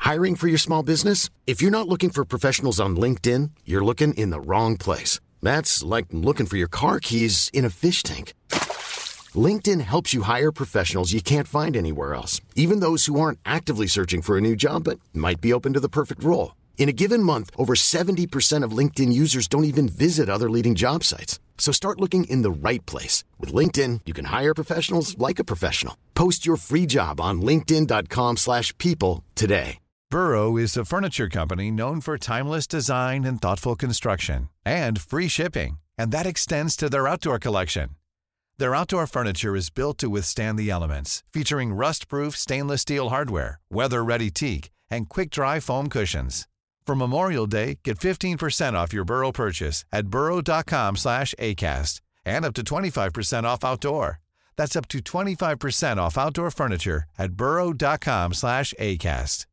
Hiring for your small business? If you're not looking for professionals on LinkedIn, you're looking in the wrong place. That's like looking for your car keys in a fish tank. LinkedIn helps you hire professionals you can't find anywhere else, even those who aren't actively searching for a new job but might be open to the perfect role. In a given month, over 70% of LinkedIn users don't even visit other leading job sites. So start looking in the right place. With LinkedIn, you can hire professionals like a professional. Post your free job on linkedin.com/people today. Burrow is a furniture company known for timeless design and thoughtful construction, and free shipping, and that extends to their outdoor collection. Their outdoor furniture is built to withstand the elements, featuring rust-proof stainless steel hardware, weather-ready teak, and quick-dry foam cushions. For Memorial Day, get 15% off your Burrow purchase at burrow.com/ACAST and up to 25% off outdoor. That's up to 25% off outdoor furniture at burrow.com/ACAST.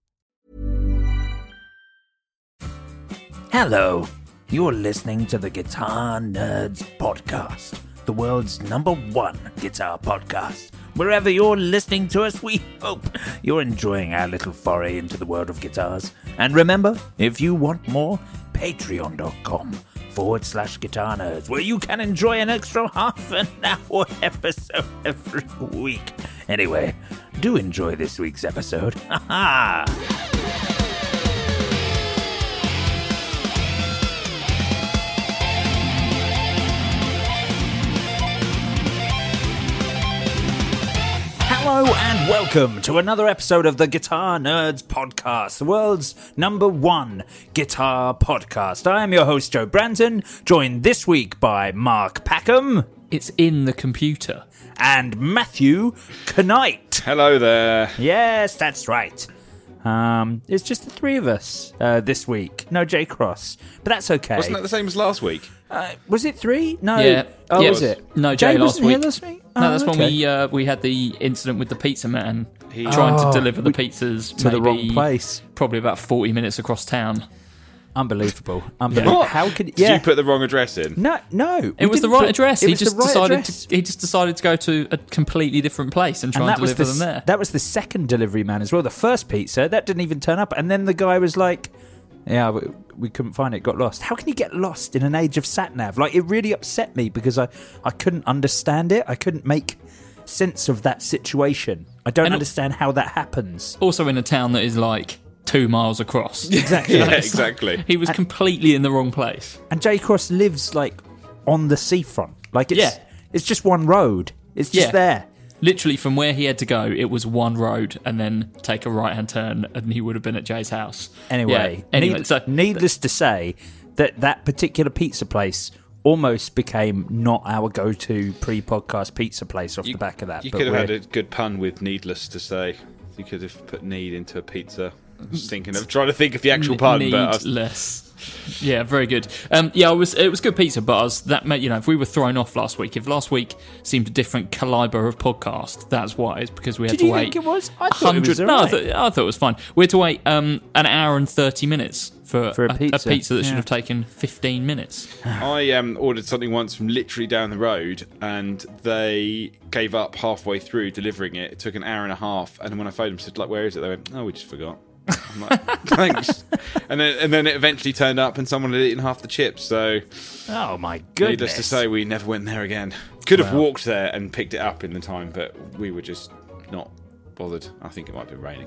Hello, you're listening to the Guitar Nerds Podcast, the world's #1 guitar podcast. Wherever you're listening to us, we hope you're enjoying our little foray into the world of guitars. And remember, if you want more, patreon.com/Guitar Nerds, where you can enjoy an extra half an hour episode every week. Anyway, do enjoy this week's episode. Ha ha! Hello and welcome to another episode of the Guitar Nerds Podcast, the world's #1 guitar podcast. I am your host, Joe Branton, joined this week by Mark Packham. It's in the computer. And Matthew Knight. Hello there. Yes, that's right. It's just the three of us this week. No Jay Cross, but that's okay. Wasn't that the same as last week? Was it 3? No. Yeah. Oh, yeah. was it? No, Jay last wasn't week. Here last week? No, that's okay. when we had the incident with the pizza man trying to deliver the pizzas to the wrong place. Probably about 40 minutes across town. Unbelievable. What? How could Did you put the wrong address in? No. It was the right address. He just decided to go to a completely different place and try and deliver them there. That was the second delivery man as well. The first pizza, that didn't even turn up. And then the guy was like, yeah, we couldn't find it, got lost. How can you get lost in an age of sat-nav? Like, it really upset me because I couldn't understand it. I couldn't make sense of that situation. I don't understand how that happens. Also in a town that is like 2 miles across. Exactly. Yeah, exactly. He was completely in the wrong place. And Jay Cross lives, like, on the seafront. Like, it's just one road. It's just there. Literally, from where he had to go, it was one road and then take a right-hand turn and he would have been at Jay's house. Anyway, needless to say, that particular pizza place almost became not our go-to pre-podcast pizza place off the back of that. You could have had a good pun with needless to say. You could have put need into a pizza. I was trying to think of the actual pun. Needless. Yeah, very good. It was good pizza, but if we were thrown off last week, if last week seemed a different calibre of podcast, that's why. It's because we had to wait. Did you think it was? I thought it was all right. I thought it was fine. We had to wait an hour and 30 minutes for a pizza that should have taken 15 minutes. I ordered something once from literally down the road, and they gave up halfway through delivering it. It took an hour and a half, and when I phoned them, said, like, "Where is it?" They went, "Oh, we just forgot." I'm like, thanks. And then it eventually turned up and someone had eaten half the chips, so... Oh, my goodness. Needless to say, we never went there again. Could have walked there and picked it up in the time, but we were just not bothered. I think it might have been raining.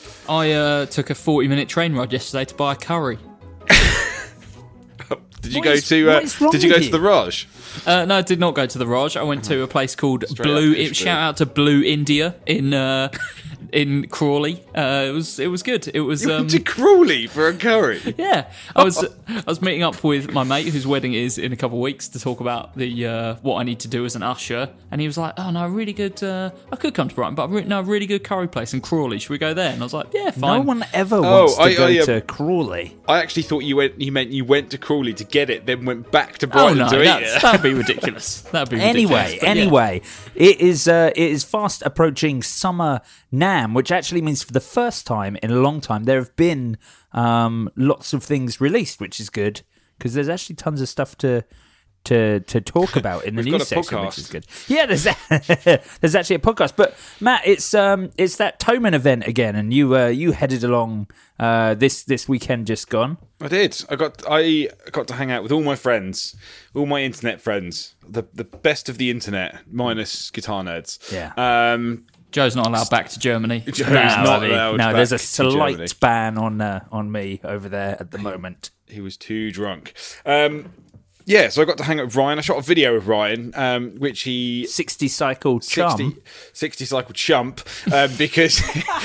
I took a 40-minute train ride yesterday to buy a curry. Did you go to the Raj? No, I did not go to the Raj. I went to a place called Blue. Shout out to Blue India in Crawley. It was good. It was. You went to Crawley for a curry? Yeah, I was meeting up with my mate whose wedding is in a couple of weeks to talk about the what I need to do as an usher, and he was like, "Oh no, really good. I could come to Brighton, but a really good curry place in Crawley. Should we go there?" And I was like, "Yeah, fine." No one ever wants to go to Crawley. I actually thought you meant you went to Crawley to get it, then went back to Brighton to eat it. That'd be ridiculous. Anyway, it is fast approaching summer NAMM, which actually means for the first time in a long time there have been lots of things released, which is good because there's actually tons of stuff to to talk about in the We've news got a section, which podcast. is good. Yeah, there's actually a podcast. But Matt, it's that Toman event again, and you headed along this weekend just gone. I did. I got to hang out with all my friends, all my internet friends, the best of the internet, minus guitar nerds. Yeah. Joe's not allowed back to Germany. Joe's not allowed no, back there's a to Germany. slight ban on me over there at the moment. He was too drunk. Yeah, so I got to hang out with Ryan. I shot a video with Ryan, which he 60 cycle chum. 60 cycle chump, because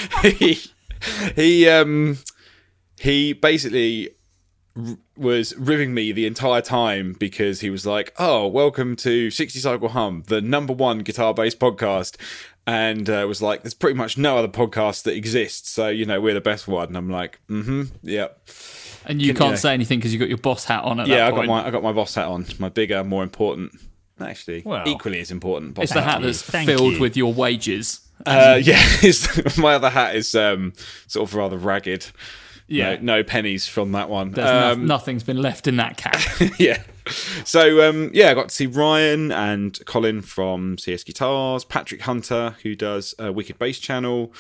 he basically was ribbing me the entire time because he was like, "Oh, welcome to 60 Cycle Hum, the #1 guitar-based podcast," and was like, "There's pretty much no other podcast that exists, so we're the best one." And I'm like, yep. And you can't say anything because you got your boss hat on at Yeah, that point. I got my boss hat on, my bigger, more important, actually, Well, equally as important. Boss It's the hat that's filled with your wages. My other hat is sort of rather ragged. Yeah. No pennies from that one. There's nothing's been left in that cap. Yeah. So, I got to see Ryan and Colin from CS Guitars, Patrick Hunter, who does a Wicked Bass channel,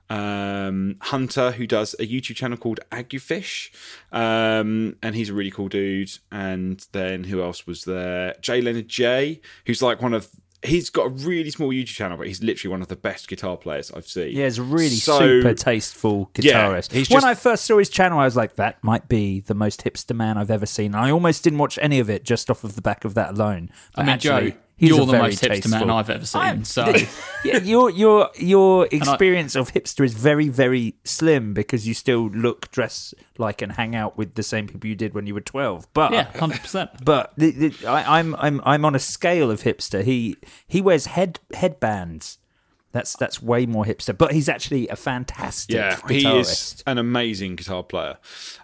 Hunter, who does a YouTube channel called Agufish, and he's a really cool dude. And then who else was there? Jay Leonard J, who's like he's got a really small YouTube channel, but he's literally one of the best guitar players I've seen. Yeah, he's a really super tasteful guitarist. he's when I first saw his channel, I was like, that might be the most hipster man I've ever seen. And I almost didn't watch any of it just off of the back of that alone. But I mean, actually, Joe, he's you're a the very most hipster man tasteful- I've ever seen. So yeah, your experience of hipster is very, very slim because you still dress like and hang out with the same people you did when you were 12. But yeah, 100%. But I'm on a scale of hipster. He wears headbands. That's way more hipster. But he's actually a fantastic guitarist. He is an amazing guitar player.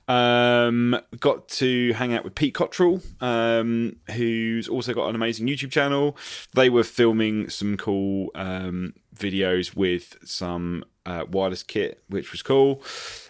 Got to hang out with Pete Cottrell, who's also got an amazing YouTube channel. They were filming some cool videos with some wireless kit, which was cool.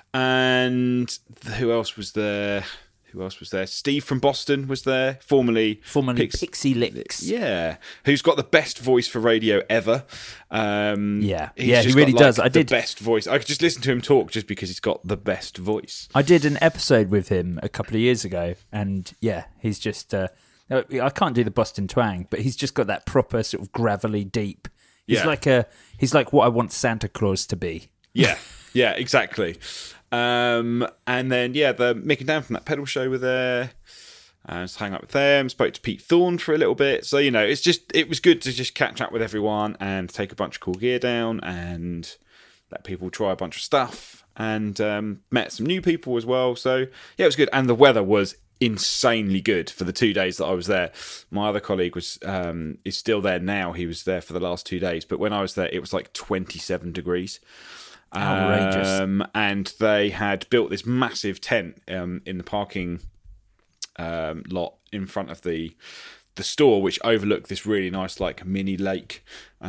And who else was there? Steve from Boston was there, formerly Pixie Licks. Yeah, who's got the best voice for radio ever. He just really got, does. The best voice. I could just listen to him talk just because he's got the best voice. I did an episode with him a couple of years ago, and he's just. I can't do the Boston twang, but he's just got that proper sort of gravelly deep. He's like what I want Santa Claus to be. Yeah, exactly. And then the Mick and Dan from that pedal show were there. Just hang out with them. Spoke to Pete Thorne for a little bit. So it was good to just catch up with everyone and take a bunch of cool gear down and let people try a bunch of stuff. And met some new people as well. So it was good. And the weather was insanely good for the 2 days that I was there. My other colleague is still there now. He was there for the last 2 days. But when I was there, it was like 27 degrees. Outrageous. And they had built this massive tent in the parking lot in front of the store, which overlooked this really nice like mini lake.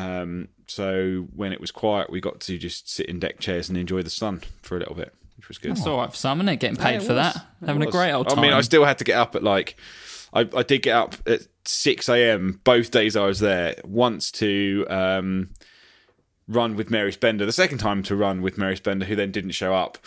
So when it was quiet, we got to just sit in deck chairs and enjoy the sun for a little bit, which was good. It's all right for some, isn't it? Getting paid for that. Having a great old time. I mean, I still had to get up at I did get up at 6 a.m. both days I was there. Once to run with Mary Spender. The second time to run with Mary Spender, who then didn't show up.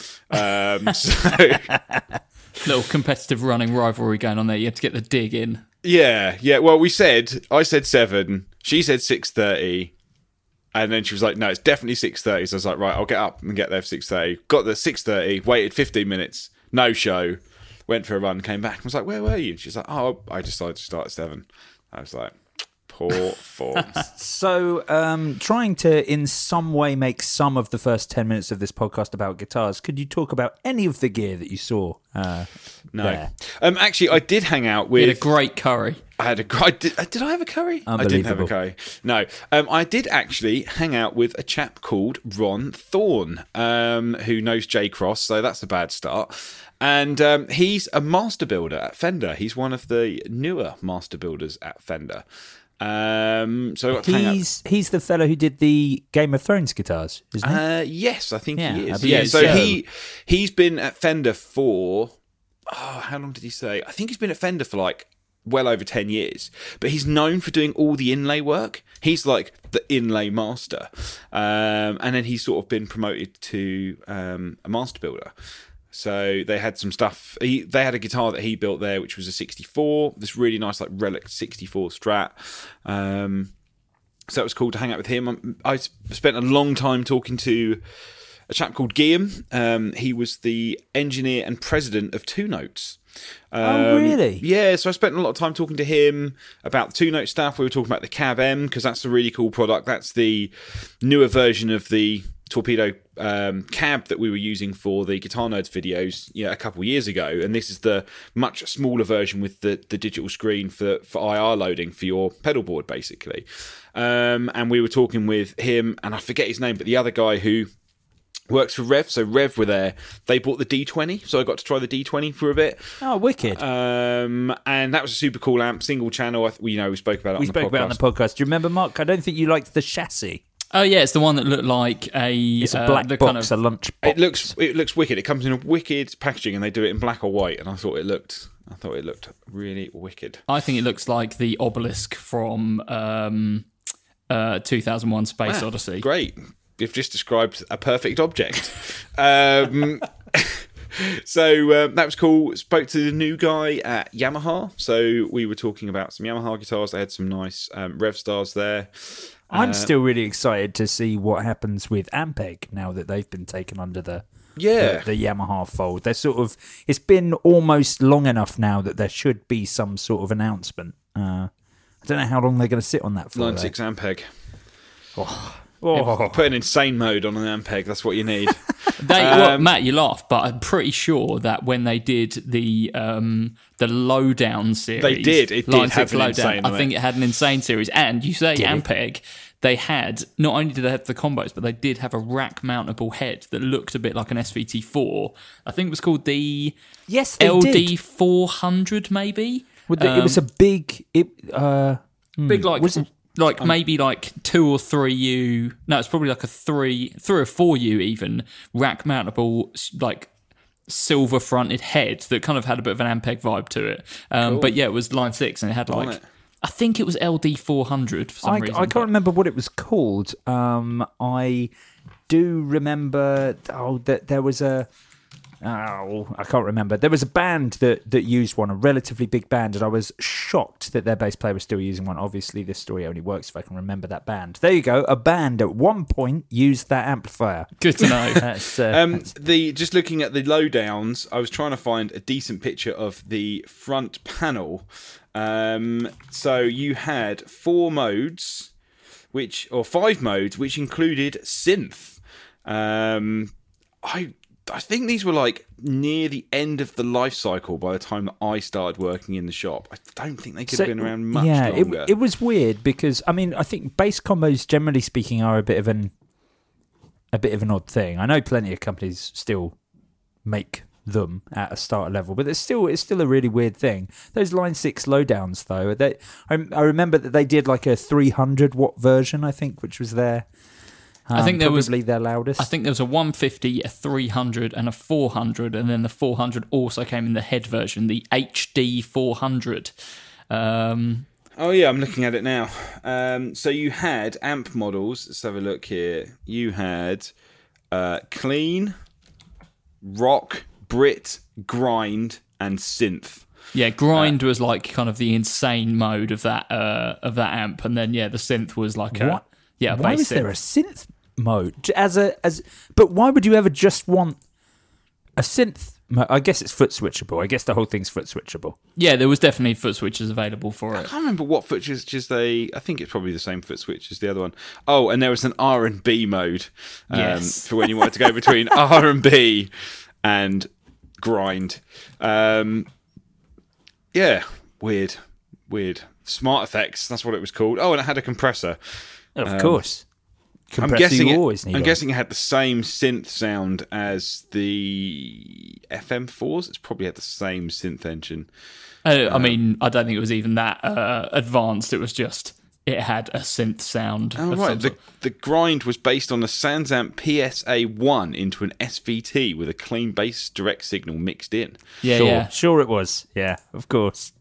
Little competitive running rivalry going on there. You had to get the dig in. Yeah. Well, I said 7. She said 6:30. And then she was like, no, it's definitely 6:30. So I was like, right, I'll get up and get there for 6:30. Got there 6:30, waited 15 minutes, no show. Went for a run, came back. I was like, where were you? She's like, oh, I decided to start at 7. I was like, poor form. So, trying to in some way make some of the first 10 minutes of this podcast about guitars, could you talk about any of the gear that you saw? No. There? Actually, I did hang out with... You had a great curry. I had did I have a curry? I didn't have a curry. No. I did actually hang out with a chap called Ron Thorne, who knows J Cross, so that's a bad start. And he's a master builder at Fender. He's one of the newer master builders at Fender. So I got to hang out. He's the fellow who did the Game of Thrones guitars, isn't he? Yes, I think he I is. believe Yeah, so so. he's been at Fender for... how long did he say? I think he's been at Fender for like well over 10 years. But he's known for doing all the inlay work. He's like the inlay master. And then he's sort of been promoted to a master builder. So they had some stuff. They had a guitar that he built there, which was a 64. This really nice, like Relic 64 Strat. So it was cool to hang out with him. I spent a long time talking to a chap called Guillaume. He was the engineer and president of Two Notes. Oh, really? Yeah, so I spent a lot of time talking to him about the Two Note stuff. We were talking about the Cab M, because that's a really cool product. That's the newer version of the Torpedo cab that we were using for the Guitar Nerds videos a couple of years ago, and this is the much smaller version with the digital screen for IR loading for your pedal board, basically. And we were talking with him, and I forget his name, but the other guy who works for Rev. So Rev were there. They bought the D20, so I got to try the D20 for a bit. Oh, wicked! And that was a super cool amp, single channel. We spoke about it. We spoke about it on the podcast. Do you remember, Mark? I don't think you liked the chassis. Oh yeah, it's the one that looked like It's a black box, a lunch box. It looks wicked. It comes in a wicked packaging, and they do it in black or white. And I thought it looked really wicked. I think it looks like the obelisk from 2001: Space Odyssey. Great. You've just described a perfect object. So that was cool. Spoke to the new guy at Yamaha. So we were talking about some Yamaha guitars. They had some nice Rev Stars there. I'm still really excited to see what happens with Ampeg now that they've been taken under the Yamaha fold. They're sort of, it's been almost long enough now that there should be some sort of announcement. I don't know how long they're going to sit on that for. Line 6 Ampeg. Put an insane mode on an Ampeg. That's what you need. Matt, you laugh, but I'm pretty sure that when they did the Lowdown series, they did. It did have an insane. I think it had an insane series. And you say Ampeg, they had, not only did they have the combos, but they did have a rack mountable head that looked a bit like an SVT4. I think it was called the LD400, maybe. It was a big, big like. Was it? Like maybe like 2 or 3U. No, it's probably like a 3 or 4U even rack mountable like silver fronted head that kind of had a bit of an Ampeg vibe to it. Cool. But yeah, it was line 6 and it had like I think it was LD400 for some reason. I can't remember what it was called. I do remember that there was a. I can't remember. There was a band that used one, a relatively big band, and I was shocked that their bass player was still using one. Obviously, this story only works if I can remember that band. There you go. A band at one point used that amplifier. Good to know. Just looking at the lowdowns, I was trying to find a decent picture of the front panel. So you had 5 modes, which included synth. I think these were like near the end of the life cycle by the time that I started working in the shop. I don't think they could have been around much longer. It was weird because I think bass combos, generally speaking, are a bit of an odd thing. I know plenty of companies still make them at a starter level, but it's still a really weird thing. Those line 6 lowdowns though, I remember that they did like a 300 watt version, I think, which was their. I think there was their loudest. I think there was a 150, a 300, and a 400, and then the 400 also came in the head version, the HD 400. Oh yeah, I'm looking at it now. So you had amp models. Let's have a look here. You had clean, rock, Brit, grind, and synth. Yeah, grind was like kind of the insane mode of that amp, and then the synth was like what? Why was there a synth mode but why would you ever just want a synth mode? I guess it's foot switchable. I guess the whole thing's foot switchable. Yeah, there was definitely foot switches available for it. I can't remember what foot switches I think it's probably the same foot switch as the other one. Oh, and there was an R&B mode for when you wanted to go between R&B and grind. Yeah, weird. Smart effects, that's what it was called. Oh, and it had a compressor. Of course. I'm guessing it had the same synth sound as the FM4s. It's probably had the same synth engine. I mean, I don't think it was even that advanced. It was just, it had a synth sound. Oh, right. The grind was based on a Sansamp PSA-1 into an SVT with a clean bass direct signal mixed in. Yeah, sure it was. Yeah, of course.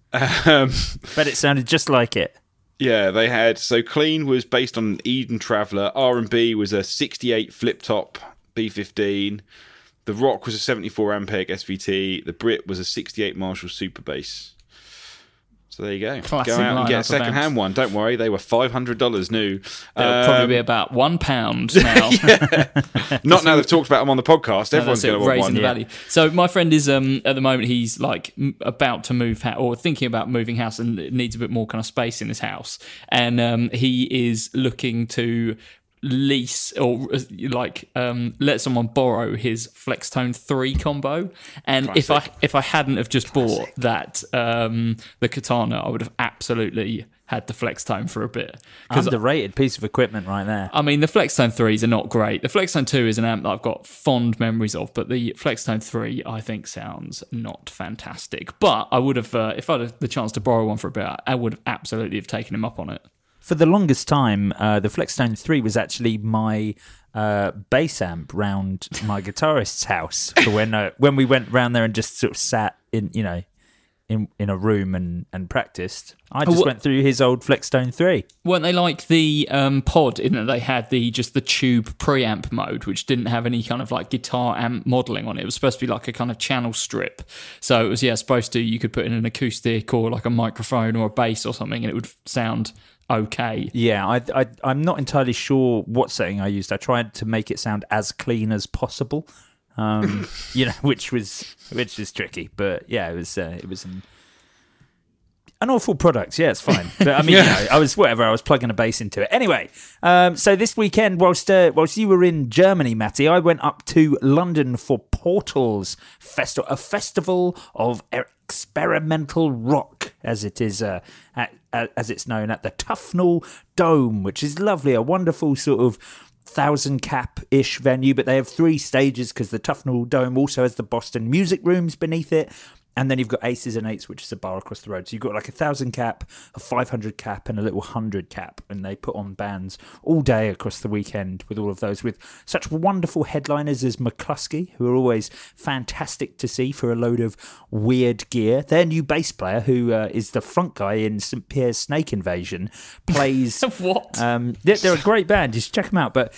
Bet it sounded just like it. Yeah, they had. So Clean was based on an Eden Traveller. R&B was a 68 flip top B15. The Rock was a 74 Ampeg SVT. The Brit was a 68 Marshall Super Bass. So there you go. Classic Go out and get a lineup of second-hand amps. one. Don't worry, they were $500 new. It'll probably be about £1 now. Not now they've talked about them on the podcast. Everyone's That's it, going to want raising one. the value. So my friend is at the moment he's like about to move or thinking about moving house and needs a bit more kind of space in his house, and he is looking to lease or like let someone borrow his Flextone 3 combo. And if I hadn't have just bought that the Katana, I would have absolutely had the Flextone for a bit. Underrated piece of equipment right there. I mean, the Flextone 3s are not great. The Flextone 2 is an amp that I've got fond memories of, but the Flextone 3 I think sounds not fantastic. But I would have, if I had the chance to borrow one for a bit, I would have absolutely have taken him up on it. For the longest time, the Flextone 3 was actually my bass amp round my guitarist's house for when we went round there and just sort of sat in a room and practiced. I just went through his old Flextone 3. Weren't they like the pod in that they had the tube preamp mode, which didn't have any kind of like guitar amp modelling on it? It was supposed to be like a kind of channel strip. So it was supposed to, you could put in an acoustic or like a microphone or a bass or something, and it would sound okay. Yeah, I'm not entirely sure what setting I used. I tried to make it sound as clean as possible, which is tricky. But yeah, it was an awful product. Yeah, it's fine. But I mean, I was plugging a bass into it. Anyway, so this weekend, whilst you were in Germany, Matty, I went up to London for Portals Festival, a festival of experimental rock, as it is, as it's known, at the Tufnell Dome, which is lovely, a wonderful sort of 1,000-cap-ish venue, but they have 3 stages because the Tufnell Dome also has the Boston Music Rooms beneath it. And then you've got Aces and Eights, which is a bar across the road. So you've got like a 1,000-cap, a 500-cap, and a little 100-cap. And they put on bands all day across the weekend with all of those, with such wonderful headliners as McCluskey, who are always fantastic to see for a load of weird gear. Their new bass player, who is the front guy in St. Pierre's Snake Invasion, plays... What? They're a great band. Just check them out. But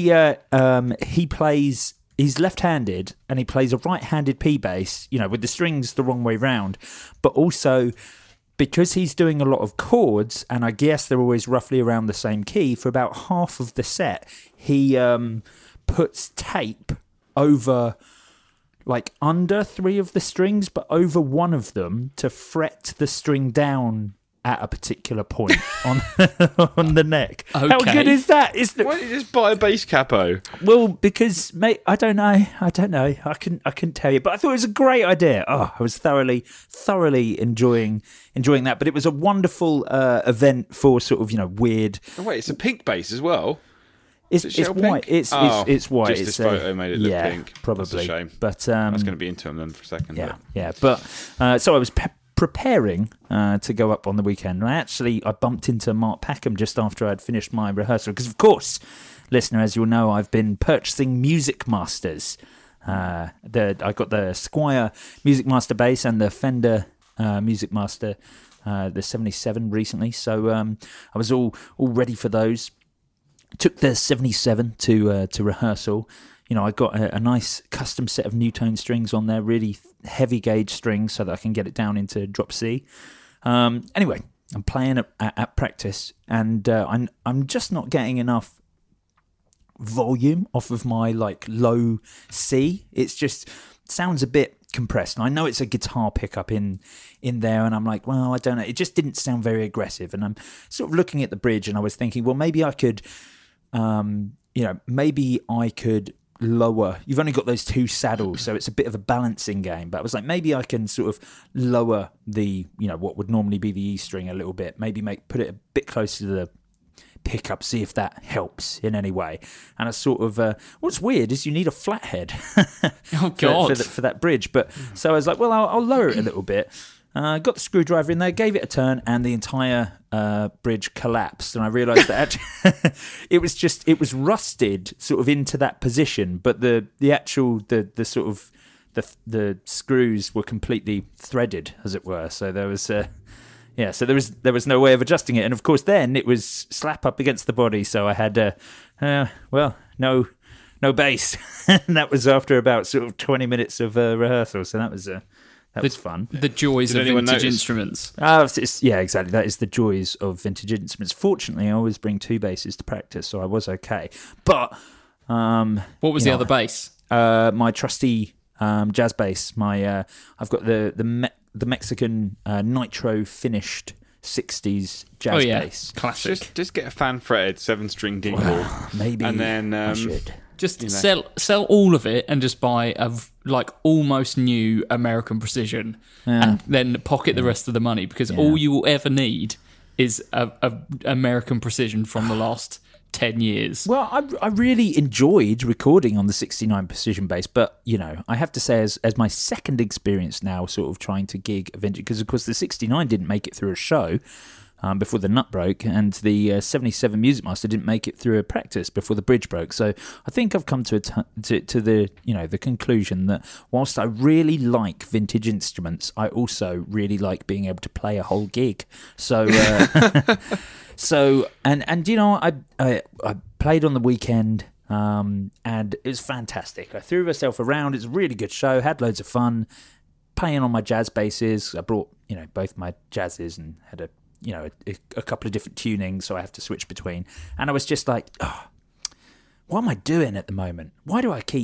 he plays... He's left-handed and he plays a right-handed P bass, with the strings the wrong way round. But also, because he's doing a lot of chords, and I guess they're always roughly around the same key, for about half of the set, he puts tape over, like, under 3 of the strings, but over one of them to fret the string down at a particular point on the neck. Okay. How good is that? Why don't you just buy a bass capo? Well, because, mate, I don't know. I couldn't tell you, but I thought it was a great idea. Oh, I was thoroughly enjoying that. But it was a wonderful event for sort of weird. Oh, wait, it's a pink bass as well. It's shell white. pink? It's white. Just this photo made it look pink. Probably. That's a shame. But I was going to be into them then for a second. Yeah. But so I was preparing to go up on the weekend. I bumped into Mark Packham just after I'd finished my rehearsal because, of course, listener, as you'll know, I've been purchasing Music Masters. I got the Squier Music Master bass and the Fender Music Master, the 77 recently. So I was all ready for those. Took the 77 to rehearsal. I got a nice custom set of Newtone strings on there, really heavy gauge strings, so that I can get it down into drop C. Anyway, I'm playing at practice, and I'm just not getting enough volume off of my low C. It's just sounds a bit compressed, and I know it's a guitar pickup in there, and I'm like, well, I don't know. It just didn't sound very aggressive, and I'm sort of looking at the bridge, and I was thinking, well, maybe I could, lower. You've only got those 2 saddles, so it's a bit of a balancing game. But I was like, maybe I can sort of lower the, what would normally be the E string a little bit. Maybe put it a bit closer to the pickup, see if that helps in any way. And I sort of, what's weird is you need a flathead for that bridge. But so I was like, well, I'll lower it a little bit. Got the screwdriver in there, gave it a turn, and the entire bridge collapsed. And I realised that actually it was rusted sort of into that position, but the actual sort of the screws were completely threaded, as it were. So there was so there was no way of adjusting it, and of course then it was slap up against the body. So I had no bass, and that was after about sort of 20 minutes of rehearsal. So that was fun. The joys of vintage instruments. Yeah, exactly. That is the joys of vintage instruments. Fortunately, I always bring 2 basses to practice, so I was okay. But what was the other bass? My trusty jazz bass. I've got the Mexican nitro finished 60s jazz bass. Classic. Just get a fan fretted 7-string dingle, maybe, and then I should. Just sell all of it and just buy a almost new American Precision, and then pocket the rest of the money, because all you will ever need is a American Precision from the last 10 years. Well, I really enjoyed recording on the 69 Precision bass, but I have to say, as my second experience now, sort of trying to gig vintage, because of course the 69 didn't make it through a show before the nut broke, and the 77 Music Master didn't make it through a practice before the bridge broke. So I think I've come to the the conclusion that whilst I really like vintage instruments, I also really like being able to play a whole gig. So I played on the weekend, and it was fantastic. I threw myself around. It was a really good show. Had loads of fun playing on my jazz basses. I brought both my jazzes and had a couple of different tunings, so I have to switch between. And I was just like, what am I doing at the moment? Why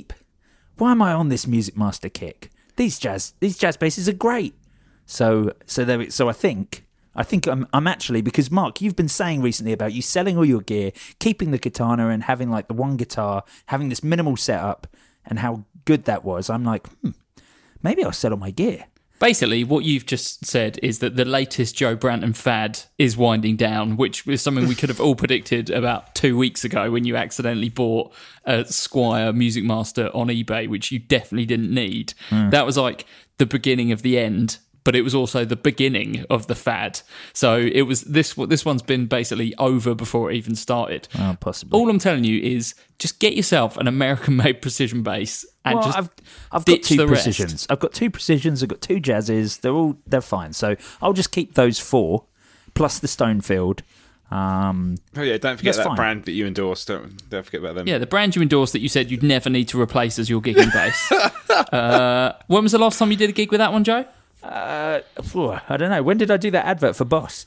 am I on this Music Master kick? These jazz basses are great. So I think I'm actually, because Mark, you've been saying recently about you selling all your gear, keeping the katana, and having like the one guitar, having this minimal setup, and how good that was. I'm like, maybe I'll sell all my gear. Basically, what you've just said is that the latest Joe Branton fad is winding down, which is something we could have all predicted about 2 weeks ago when you accidentally bought a Squier Music Master on eBay, which you definitely didn't need. That was like the beginning of the end, but it was also the beginning of the fad. So it was this one's been basically over before it even started. Possibly. All I'm telling you is just get yourself an American-made Precision bass. And I've got 2 Precisions. Rest. I've got 2 Precisions. I've got 2 jazzes. They're fine. So I'll just keep those 4 plus the Stonefield. Don't forget that brand that you endorsed. Don't forget about them. Yeah, the brand you endorsed that you said you'd never need to replace as your gigging bass. When was the last time you did a gig with that one, Joe? I don't know. When did I do that advert for Boss?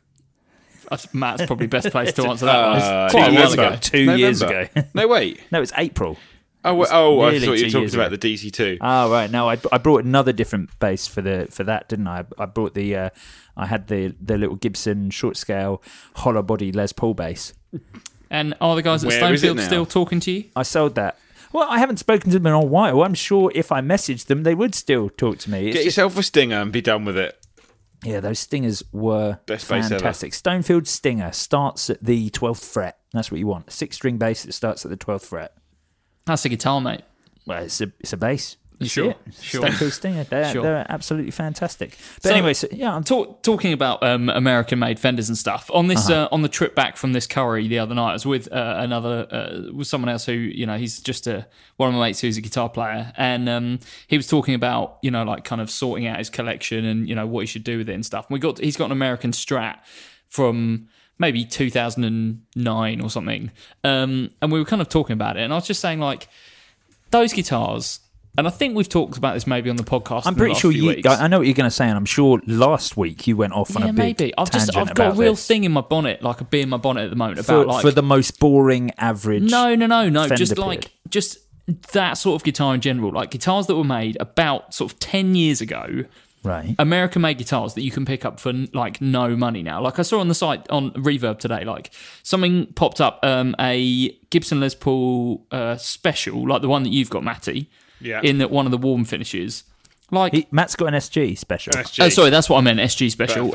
Matt's probably best place to answer that one. Quite a while ago. November. 2 years ago. No, wait. No, it's April. I thought you were talking about the DC2. Oh, right. No, I brought another different bass for that, didn't I? I brought I had the little Gibson short scale hollow body Les Paul bass. And are the guys at Stonefield still talking to you? I sold that. Well, I haven't spoken to them in a while. I'm sure if I messaged them, they would still talk to me. Get yourself a Stinger and be done with it. Yeah, those Stingers were best fantastic. Stonefield Stinger starts at the 12th fret. That's what you want. A 6-string bass that starts at the 12th fret. That's a guitar, mate. Well, it's a bass. Sure. Stonefield Stinger. They're absolutely fantastic. But anyway, I'm talking about American-made Fenders and stuff. On this, on the trip back from this curry the other night, I was with with someone else who, he's just one of my mates who's a guitar player, and he was talking about, like kind of sorting out his collection and what he should do with it and stuff. And he's got an American Strat from maybe 2009 or something, and we were kind of talking about it, and I was just saying, like, those guitars. And I think we've talked about this maybe on the podcast. I'm pretty sure I know what you're going to say, and I'm sure last week you went off on a big maybe. I've got a real thing in my bonnet, like a bee in my bonnet at the moment about for the most boring average. No. Fender Just that sort of guitar in general, like guitars that were made about sort of 10 years ago. Right. American-made guitars that you can pick up for like no money now. Like I saw on the site on Reverb today, like something popped up, a Gibson Les Paul special, like the one that you've got, Matty. Yeah. In one of the warm finishes. Like Matt's got an SG special. Sorry, that's what I meant, SG special.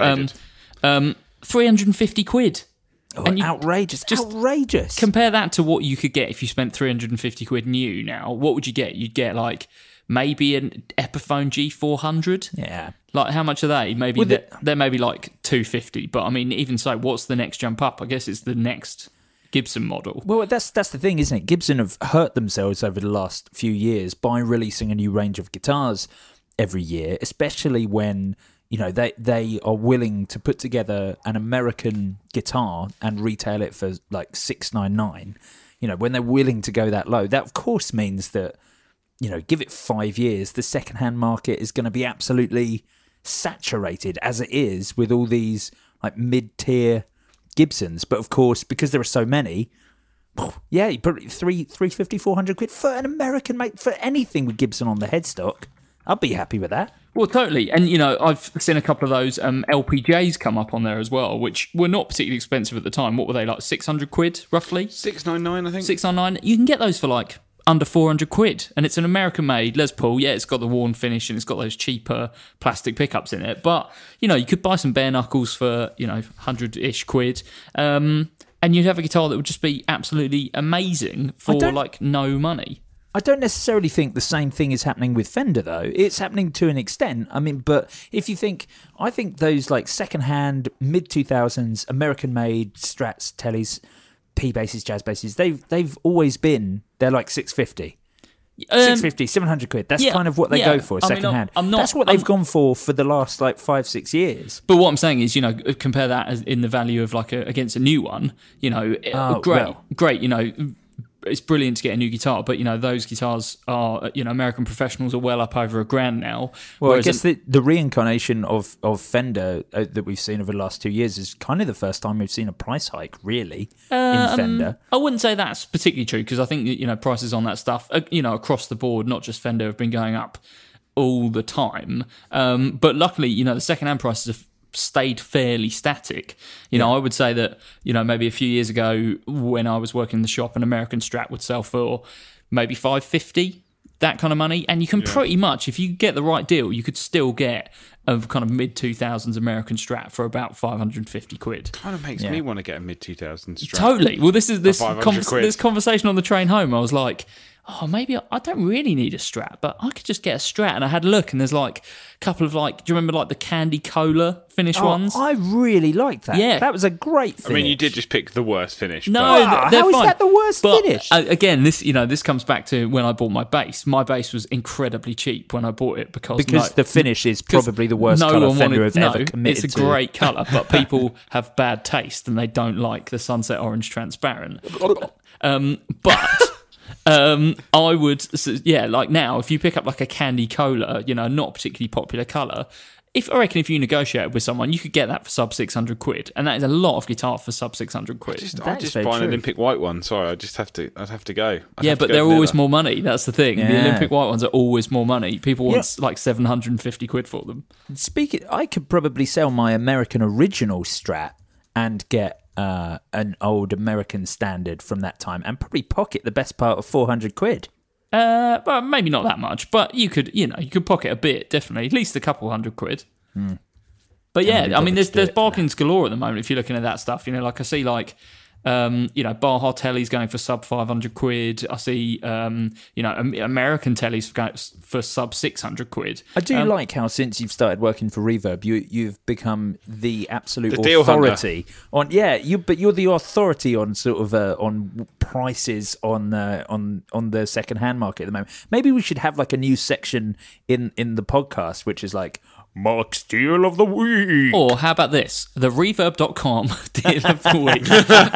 350 quid. Oh, and outrageous. Outrageous. Compare that to what you could get if you spent 350 quid new now. What would you get? You'd get like maybe an Epiphone G400. Yeah. Like how much are they? Maybe they're maybe like 250. But I mean, even so, what's the next jump up? I guess it's the next Gibson model. Well, that's the thing, isn't it? Gibson have hurt themselves over the last few years by releasing a new range of guitars every year, especially when they are willing to put together an American guitar and retail it for like $699. When they're willing to go that low, that of course means that give it 5 years, the secondhand market is going to be absolutely saturated as it is with all these like mid-tier Gibsons. But of course, because there are so many, yeah, you probably 350, 400 quid for an American mate for anything with Gibson on the headstock. I'd be happy with that. Well, totally. And, I've seen a couple of those LPJs come up on there as well, which were not particularly expensive at the time. What were they, like 600 quid, roughly? 699, I think. 699. You can get those for like under 400 quid. And it's an American-made Les Paul. Yeah, it's got the worn finish and it's got those cheaper plastic pickups in it. But, you could buy some bare knuckles for, 100-ish quid. And you'd have a guitar that would just be absolutely amazing for like no money. I don't necessarily think the same thing is happening with Fender, though. It's happening to an extent. I mean, but if you think, I think those like second-hand, mid-2000s, American-made Strats, Tellys, P basses, jazz basses, they've always been, they're like 650. 650, 700 quid. That's kind of what they go for, second-hand. That's what they've gone for the last like 5-6 years. But what I'm saying is, compare that in the value of like against a new one, great, it's brilliant to get a new guitar, but those guitars are American professionals are well up over $1,000 now. Well, I guess the reincarnation of Fender that we've seen over the last 2 years is kind of the first time we've seen a price hike, really, in Fender. I wouldn't say that's particularly true because I think prices on that stuff, across the board, not just Fender, have been going up all the time. But luckily, the second-hand prices have stayed fairly static. I would say that, maybe a few years ago when I was working in the shop, an American Strat would sell for maybe $550, that kind of money. And you can pretty much, if you get the right deal, you could still get a kind of mid-2000s American Strat for about 550 quid. Kind of makes me want to get a mid-2000s Strat. Totally. Well, this conversation on the train home, I was like, maybe I don't really need a Strat, but I could just get a Strat. And I had a look, and there's like a couple of do you remember like the Candy Cola finish ones? I really liked that. Yeah. That was a great finish. I mean, you did just pick the worst finish. No, how they're is fine. that the worst but, finish? Again, this comes back to when I bought my bass. My bass was incredibly cheap when I bought it because the finish is probably the worst colour Fender have ever committed to. It's a great colour, but people have bad taste and they don't like the Sunset Orange Transparent. I would, like now, if you pick up like a Candy Cola, not particularly popular colour, I reckon if you negotiated with someone, you could get that for sub 600 quid, and that is a lot of guitar for sub 600 quid. I just buy an Olympic white one. Sorry, I'd have to go. But they're always more money. That's the thing. Yeah. The Olympic white ones are always more money. People want like 750 quid for them. I could probably sell my American original Strat and get an old American standard from that time and probably pocket the best part of 400 quid. Well, maybe not that much, but you could pocket a bit, definitely, at least a couple $100 quid. But I mean, there's bargains galore at the moment if you're looking at that stuff. Like I see like Baja Telly's going for sub 500 quid. I see, American Telly's for sub 600 quid. I do like how since you've started working for Reverb, you've become the absolute deal authority on. Yeah, but you're the authority on sort of on prices on the second-hand market at the moment. Maybe we should have like a new section in the podcast, which is like Mark Steele of the Week. Or how about this? The Reverb.com deal of the week.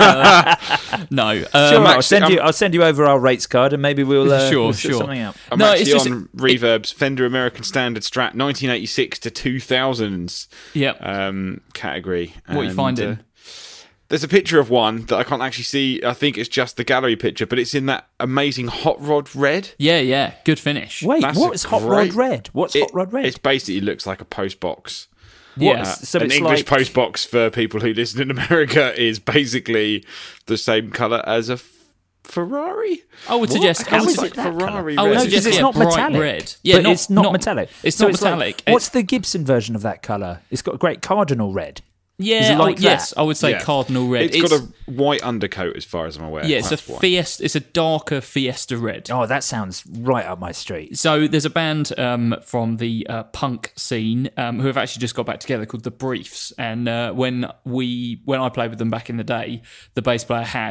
No. Sure, I'll send you over our rates card and maybe we'll sort something out. I'm actually on Reverb's Fender American Standard Strat 1986 to 2000s category. What are you finding? There's a picture of one that I can't actually see. I think it's just the gallery picture, but it's in that amazing Hot Rod Red. Yeah. Good finish. Wait, what's Hot Rod Red? Hot Rod Red? It basically looks like a post box. Yes. So an it's English like post box for people who listen in America is basically the same colour as a Ferrari. I would suggest Ferrari I would red. suggest it's not bright metallic. Red. Yeah, but it's not metallic. It's not metallic. What's the Gibson version of that colour? It's got a great cardinal red. Yeah, Is it like yes, that? I would say cardinal red. It's got a white undercoat, as far as I'm aware. Yeah, it's a darker Fiesta red. Oh, that sounds right up my street. So there's a band from the punk scene who have actually just got back together called The Briefs, and when I played with them back in the day, the bass player had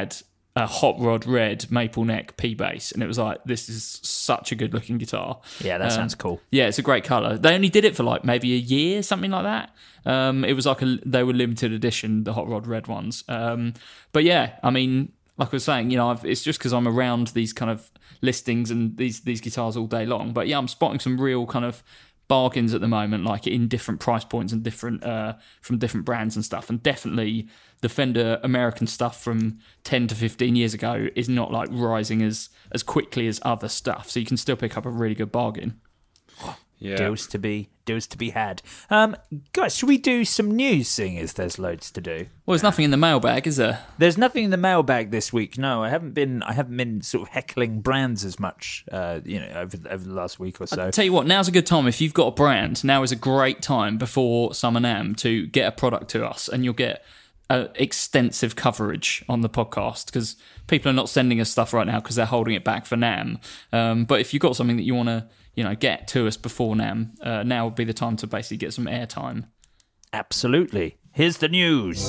a Hot Rod Red maple neck P bass, and it was like, this is such a good looking guitar. Yeah, that sounds cool. Yeah, it's a great colour. They only did it for like maybe a year, something like that. It was like they were limited edition, the Hot Rod Red ones. But yeah, I mean, like I was saying, it's just because I'm around these kind of listings and these guitars all day long. But yeah, I'm spotting some real kind of bargains at the moment, like in different price points and different from different brands and stuff. And definitely the Fender American stuff from 10 to 15 years ago is not like rising as quickly as other stuff. So you can still pick up a really good bargain. Yeah. Deals to be had. Guys, should we do some news, seeing as there's loads to do? Well, there's nothing in the mailbag, is there? There's nothing in the mailbag this week. No, I haven't been sort of heckling brands as much, over the last week or so. I'll tell you what, now's a good time. If you've got a brand, now is a great time before Summer NAMM to get a product to us, and you'll get extensive coverage on the podcast, because people are not sending us stuff right now because they're holding it back for NAMM. But if you've got something that you want to get to us before NAMM, now would be the time to basically get some airtime. Absolutely. Here's the news.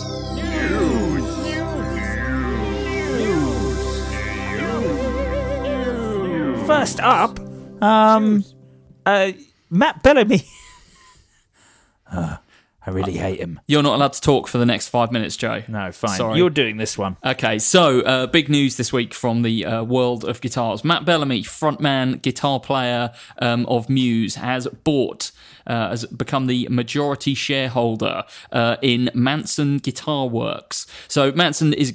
First up, Matt Bellamy. I really hate him. You're not allowed to talk for the next 5 minutes, Joe. No, fine. Sorry. You're doing this one. Okay, so big news this week from the world of guitars. Matt Bellamy, frontman, guitar player of Muse, has become the majority shareholder in Manson Guitar Works. So Manson's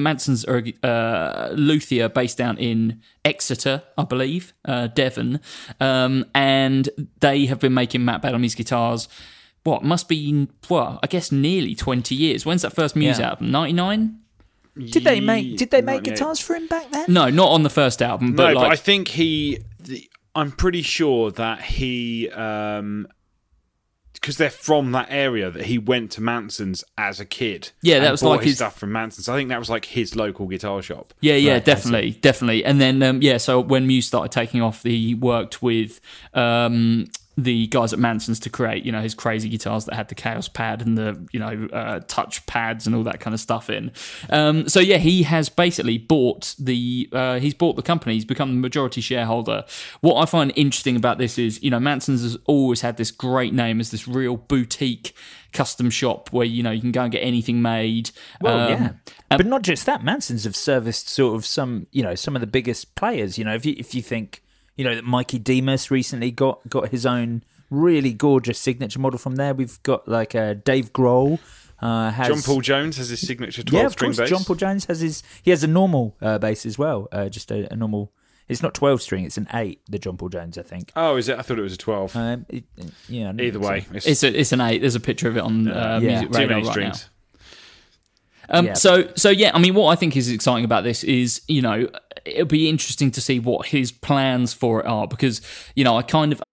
a luthier based down in Exeter, I believe, Devon, and they have been making Matt Bellamy's guitars. Must be, I guess nearly 20 years. When's that first Muse album? 99? Did they make guitars for him back then? No, not on the first album. But I think I'm pretty sure that he, because they're from that area, that he went to Manson's as a kid. Yeah, that was like his stuff from Manson's. I think that was like his local guitar shop. Yeah, right, definitely. And then, so when Muse started taking off, he worked with the guys at Manson's to create, his crazy guitars that had the Chaos Pad and the, touch pads and all that kind of stuff in. He has basically bought the company. He's become the majority shareholder. What I find interesting about this is, Manson's has always had this great name as this real boutique custom shop where, you can go and get anything made. Well, but not just that. Manson's have serviced sort of some of the biggest players. If you think, that Mikey Demus recently got his own really gorgeous signature model from there. We've got like Dave Grohl. John Paul Jones has his signature 12-string bass. John Paul Jones has a normal bass as well. Just a normal. It's not 12-string. It's an 8. The John Paul Jones, I think. Oh, is it? I thought it was a 12. Either way, it's an 8. There's a picture of it on Music Radio right strings. Now. What I think is exciting about this is, it'll be interesting to see what his plans for it are, because, I kind of...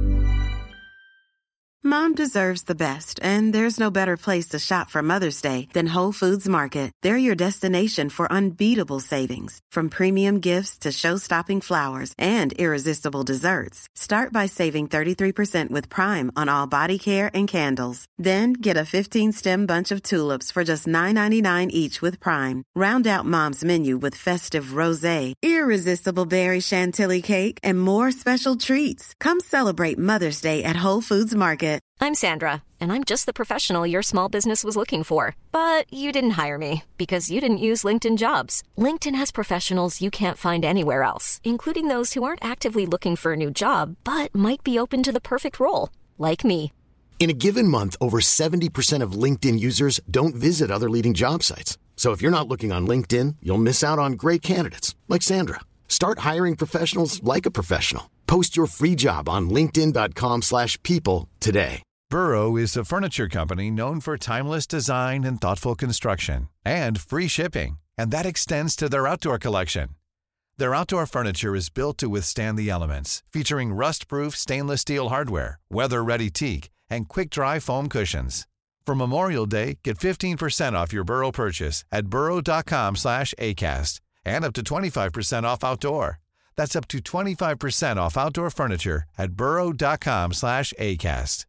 Mom deserves the best, and there's no better place to shop for Mother's Day than Whole Foods Market. They're your destination for unbeatable savings, from premium gifts to show-stopping flowers and irresistible desserts. Start by saving 33% with Prime on all body care and candles. Then get a 15-stem bunch of tulips for just $9.99 each with Prime. Round out Mom's menu with festive rosé, irresistible berry chantilly cake, and more special treats. Come celebrate Mother's Day at Whole Foods Market. I'm Sandra, and I'm just the professional your small business was looking for. But you didn't hire me because you didn't use LinkedIn Jobs. LinkedIn has professionals you can't find anywhere else, including those who aren't actively looking for a new job, but might be open to the perfect role, like me. In a given month, over 70% of LinkedIn users don't visit other leading job sites. So if you're not looking on LinkedIn, you'll miss out on great candidates like Sandra. Start hiring professionals like a professional. Post your free job on linkedin.com/people today. Burrow is a furniture company known for timeless design and thoughtful construction and free shipping, and that extends to their outdoor collection. Their outdoor furniture is built to withstand the elements, featuring rust-proof stainless steel hardware, weather-ready teak, and quick-dry foam cushions. For Memorial Day, get 15% off your Burrow purchase at burrow.com/ACAST and up to 25% off outdoor. That's up to 25% off outdoor furniture at burrow.com/ACAST.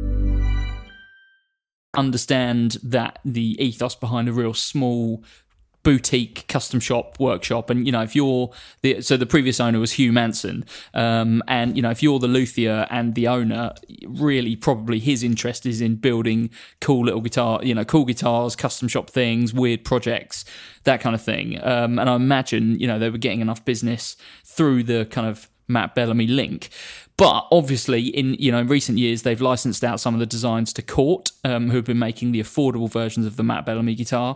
Understand that the ethos behind a real small boutique custom shop workshop, and if you're the previous owner was Hugh Manson, and if you're the luthier and the owner, really probably his interest is in building cool little cool guitars, custom shop things, weird projects, that kind of thing, and I imagine they were getting enough business through the kind of Matt Bellamy link. But obviously, in recent years, they've licensed out some of the designs to Cort, who have been making the affordable versions of the Matt Bellamy guitar.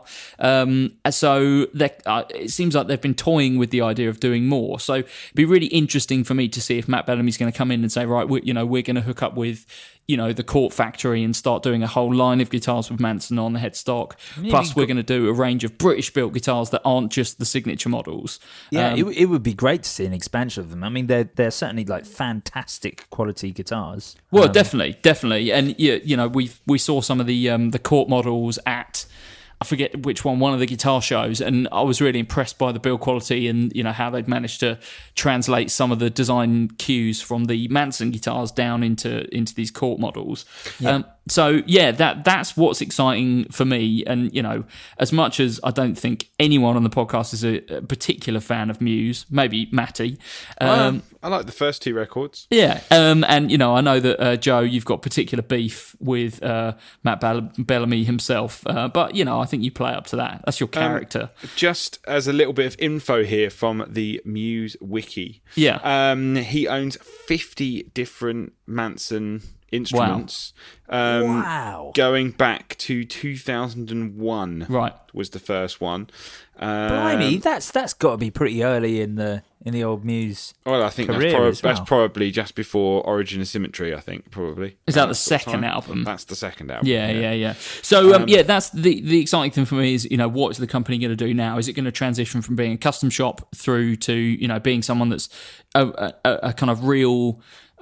So it seems like they've been toying with the idea of doing more. So it'd be really interesting for me to see if Matt Bellamy's going to come in and say, right, we're going to hook up with the Cort factory and start doing a whole line of guitars with Manson on the headstock. Plus, we're going to do a range of British-built guitars that aren't just the signature models. Yeah, it would be great to see an expansion of them. I mean, they're certainly like fantastic quality guitars. Well, definitely, and we saw some of the Cort models at, I forget which one of the guitar shows, and I was really impressed by the build quality and how they'd managed to translate some of the design cues from the Manson guitars down into these Cort models. Yeah. That's what's exciting for me. And as much as I don't think anyone on the podcast is a particular fan of Muse, maybe Matty. I like the first 2 records. Yeah, and I know that Joe, you've got particular beef with Matt Bellamy himself, but I think you play up to that. That's your character. Just as a little bit of info here from the Muse wiki. Yeah. He owns 50 different Manson instruments. Wow. Going back to 2001. Right. Was the first one. Blimey, that's got to be pretty early in the old Muse. Well, I think that's probably just before Origin of Symmetry. I think probably is that the second album? That's the second album. Yeah. So that's the exciting thing for me is what is the company going to do now? Is it going to transition from being a custom shop through to being someone that's a kind of real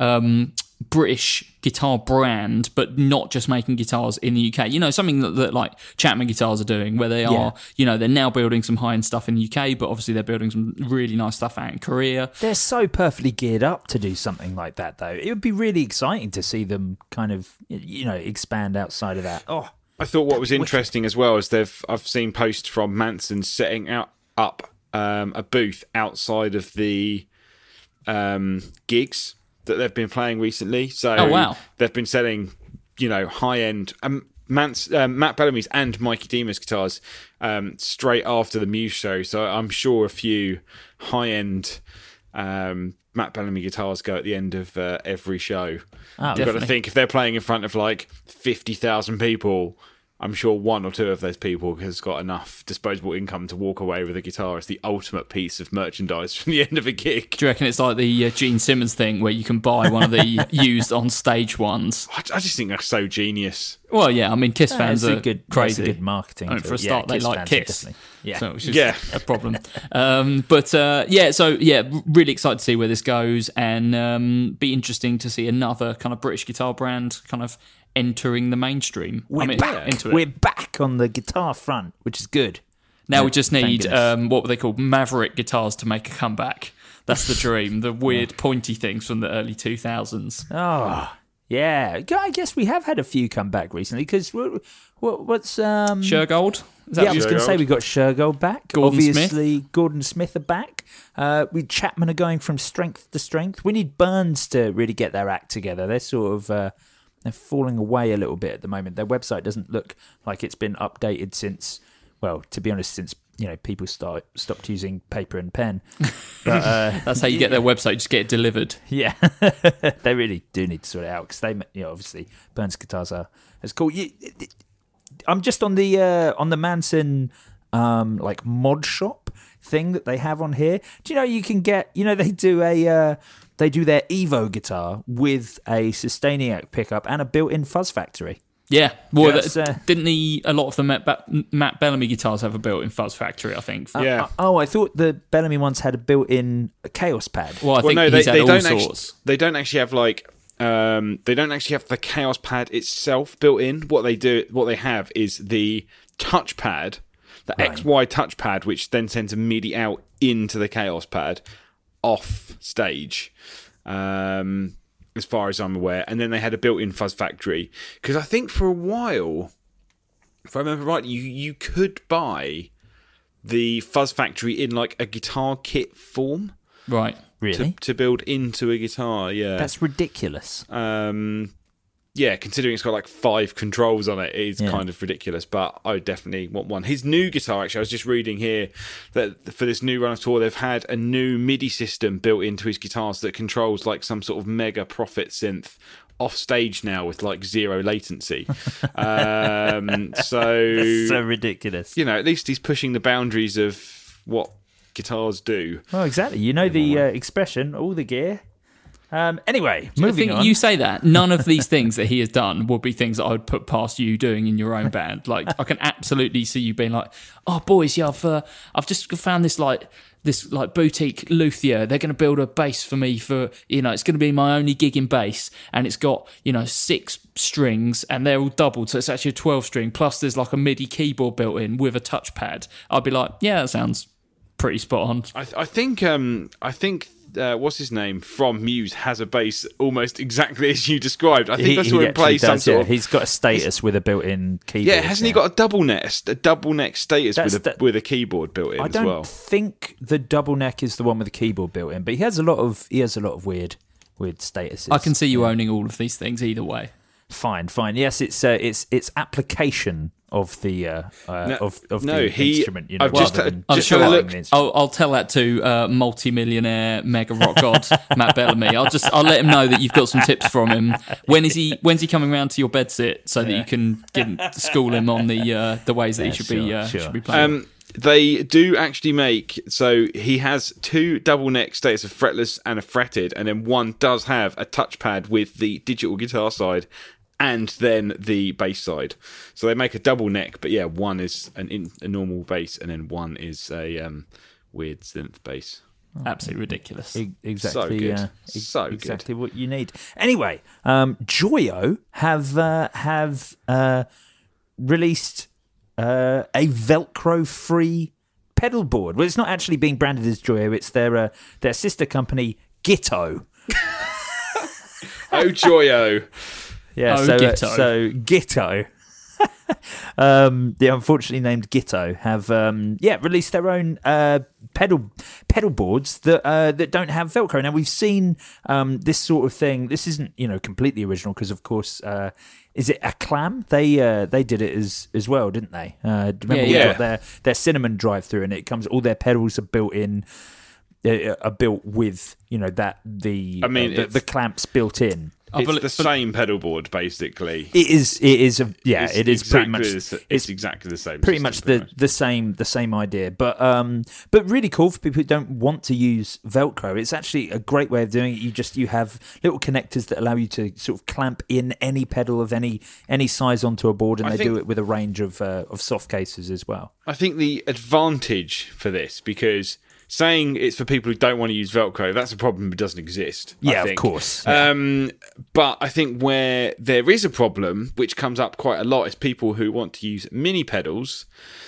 British guitar brand, but not just making guitars in the UK. Something that like Chapman Guitars are doing, where they are, they're now building some high-end stuff in the UK, but obviously they're building some really nice stuff out in Korea. They're so perfectly geared up to do something like that, though. It would be really exciting to see them kind of, expand outside of that. Oh, I thought what was interesting as well is I've seen posts from Manson setting up a booth outside of the gigs that they've been playing recently. So they've been selling, high-end Matt Bellamy's and Mikey Demus guitars straight after the Muse show. So I'm sure a few high-end Matt Bellamy guitars go at the end of every show. You've got to think, if they're playing in front of like 50,000 people, I'm sure 1 or 2 of those people has got enough disposable income to walk away with a guitar as the ultimate piece of merchandise from the end of a gig. Do you reckon it's like the Gene Simmons thing where you can buy one of the used on stage ones? I just think that's so genius. Well, yeah, I mean, Kiss fans are crazy. That's a good marketing. I mean, for a start, they like Kiss. Yeah. So it's just a problem. Really excited to see where this goes, and be interesting to see another kind of British guitar brand kind of entering the mainstream. We're back on the guitar front, which is good. Now we just need what were they called, Maverick guitars to make a comeback. That's the dream. The weird pointy things from the early 2000s. Oh, yeah. I guess we have had a few come back recently because what's Shergold? I was going to say we got Shergold back. Gordon Smith. Gordon Smith are back. Chapman are going from strength to strength. We need Burns to really get their act together. They're sort of they're falling away a little bit at the moment. Their website doesn't look like it's been updated since, well, to be honest, since people stopped using paper and pen. But, that's how you get their website. Just get it delivered. Yeah, they really do need to sort it out because they, obviously, Burns guitars are as cool. I'm just on the Manson like mod shop thing that they have on here. Do you know you can get? They do their Evo guitar with a Sustainiac pickup and a built-in fuzz factory. Yeah, well, didn't a lot of the Matt Bellamy guitars have a built-in fuzz factory, I think? Yeah. I thought the Bellamy ones had a built-in Chaos pad. Well, I think he's had all sorts. They don't actually have they don't actually have the Chaos pad itself built in. What they have is the touchpad, the XY touchpad, which then sends a MIDI out into the Chaos pad off stage. As far as I'm aware. And then they had a built-in fuzz factory. Because I think for a while, if I remember right, you could buy the Fuzz Factory in like a guitar kit form. Right. Really? To build into a guitar, yeah. That's ridiculous. Yeah, considering it's got like 5 controls on it, it's kind of ridiculous, but I definitely want one. His new guitar, actually, I was just reading here that for this new run of tour, they've had a new MIDI system built into his guitars that controls like some sort of mega Prophet synth off stage now with like 0 latency. That's so ridiculous. You know, at least he's pushing the boundaries of what guitars do. Well, exactly. You know the expression, all the gear. Anyway, moving on. You say that none of these things that he has done would be things that I would put past you doing in your own band. Like, I can absolutely see you being like, "Oh, boys, yeah, I've just found this boutique luthier. They're going to build a bass for me for, it's going to be my only gig in bass, and it's got 6 strings, and they're all doubled, so it's actually a 12-string. Plus, there's like a MIDI keyboard built in with a touchpad." I'd be like, "Yeah, that sounds pretty spot on." I think. What's his name from Muse has a bass almost exactly as you described. I think that's where he plays some sort of. He's got a status with a built-in keyboard. Yeah, hasn't he got a double neck status with a keyboard built in as well? I don't think the double neck is the one with the keyboard built in, but he has a lot of weird statuses. I can see you owning all of these things either way. Fine. Yes, it's application of the instrument. I'll tell that to multi-millionaire mega rock god Matt Bellamy. I'll let him know that you've got some tips from him. When's he coming round to your bedsit so that you can school him on the ways that he should be playing? They do actually make, so he has 2 double neck status of fretless and a fretted, and then one does have a touchpad with the digital guitar side and then the bass side. So they make a double neck, but yeah, one is a normal bass and then one is a weird synth bass. Absolutely ridiculous. Exactly. So good. Exactly what you need. Anyway, Joyo have released a Velcro-free pedal board. Well, it's not actually being branded as Joyo. It's their sister company, Gitto. Oh, Joyo. Yeah, Gitto. So Gitto, the unfortunately named Gitto, have released their own pedal boards that don't have Velcro. Now we've seen this sort of thing. This isn't completely original because of course is it Acclam? They did it as well, didn't they? Remember we got their Cinnamon drive-through, and it comes. All their pedals are built in. Are built with the clamps built in. It's the same pedal board, basically. It is pretty much. It's exactly the same. Pretty much the same idea, but really cool for people who don't want to use Velcro. It's actually a great way of doing it. You have little connectors that allow you to sort of clamp in any pedal of any size onto a board, and they do it with a range of soft cases as well. I think the advantage for this, because saying it's for people who don't want to use Velcro, that's a problem that doesn't exist. Yeah, of course. Yeah. But I think where there is a problem, which comes up quite a lot, is people who want to use mini pedals,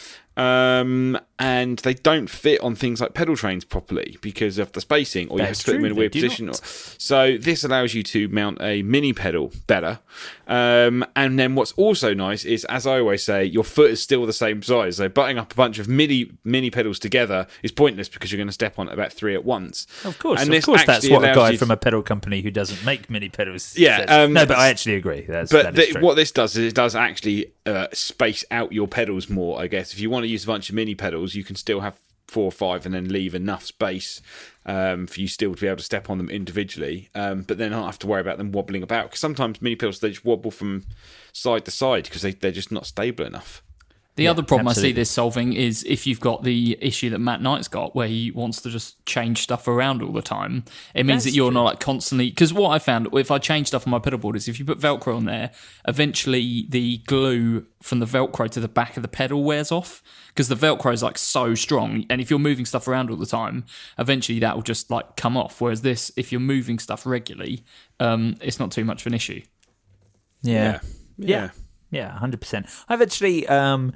and they don't fit on things like pedal trains properly because of the spacing, or you have to put them in a weird position. So this allows you to mount a mini pedal better. And then what's also nice is, as I always say, your foot is still the same size. So butting up a bunch of mini pedals together is pointless because you're going to step on about 3 at once. Of course, that's what a guy from a pedal company who doesn't make mini pedals says. No, but I actually agree. What this does is it does actually space out your pedals more, I guess. If you want to use a bunch of mini pedals, you can still have 4 or 5 and then leave enough space for you still to be able to step on them individually, but then not have to worry about them wobbling about, because sometimes mini pedals, they just wobble from side to side because they're just not stable enough. The other problem I see this solving is if you've got the issue that Matt Knight's got, where he wants to just change stuff around all the time. It means that you're not like constantly. Because what I found, if I change stuff on my pedal board, is if you put Velcro on there, eventually the glue from the Velcro to the back of the pedal wears off, because the Velcro is like so strong. And if you're moving stuff around all the time, eventually that will just like come off. Whereas this, if you're moving stuff regularly, it's not too much of an issue. Yeah, 100%. I've actually,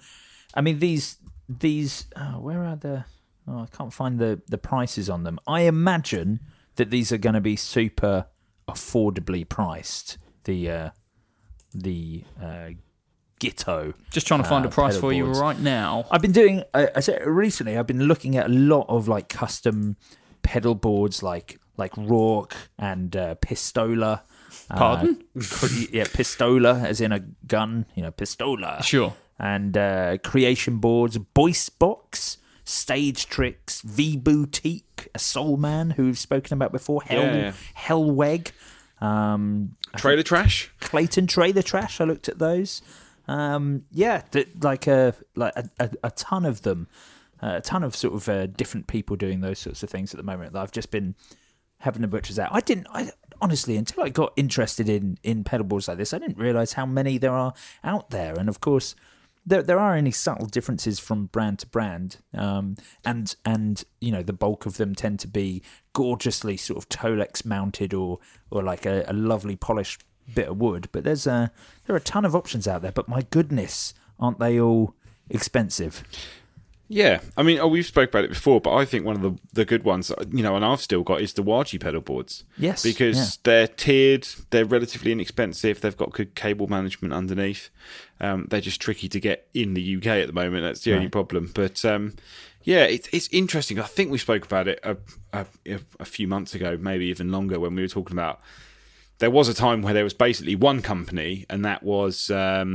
these. Where are the? I can't find the prices on them. I imagine that these are going to be super affordably priced. The Gitto. Just trying to find a price pedal for you boards. right now. I've been doing. I said recently. I've been looking at a lot of like custom pedal boards, like Rourke and Pistola. Pardon? Yeah, Pistola, as in a gun. Pistola. Sure. And creation boards, Boyce Box, Stage Tricks, V Boutique, a Soul Man who we've spoken about before, Hellweg, Trailer Trash, Clayton Trailer Trash. I looked at those. Like a ton of them, a ton of sort of different people doing those sorts of things at the moment that I've just been having the butchers out. I honestly, until I got interested in pedal boards like this, I didn't realise how many there are out there. And of course, there are any subtle differences from brand to brand, and the bulk of them tend to be gorgeously sort of Tolex mounted or like a lovely polished bit of wood. But there are a ton of options out there. But my goodness, aren't they all expensive? Yeah, I mean, we've spoke about it before, but I think one of the good ones, and I've still got, is the Waji pedal boards. Yes, because they're tiered, they're relatively inexpensive, they've got good cable management underneath. They're just tricky to get in the UK at the moment. That's the only problem. But it's interesting. I think we spoke about it a few months ago, maybe even longer, when we were talking about there was a time where there was basically one company, and that was.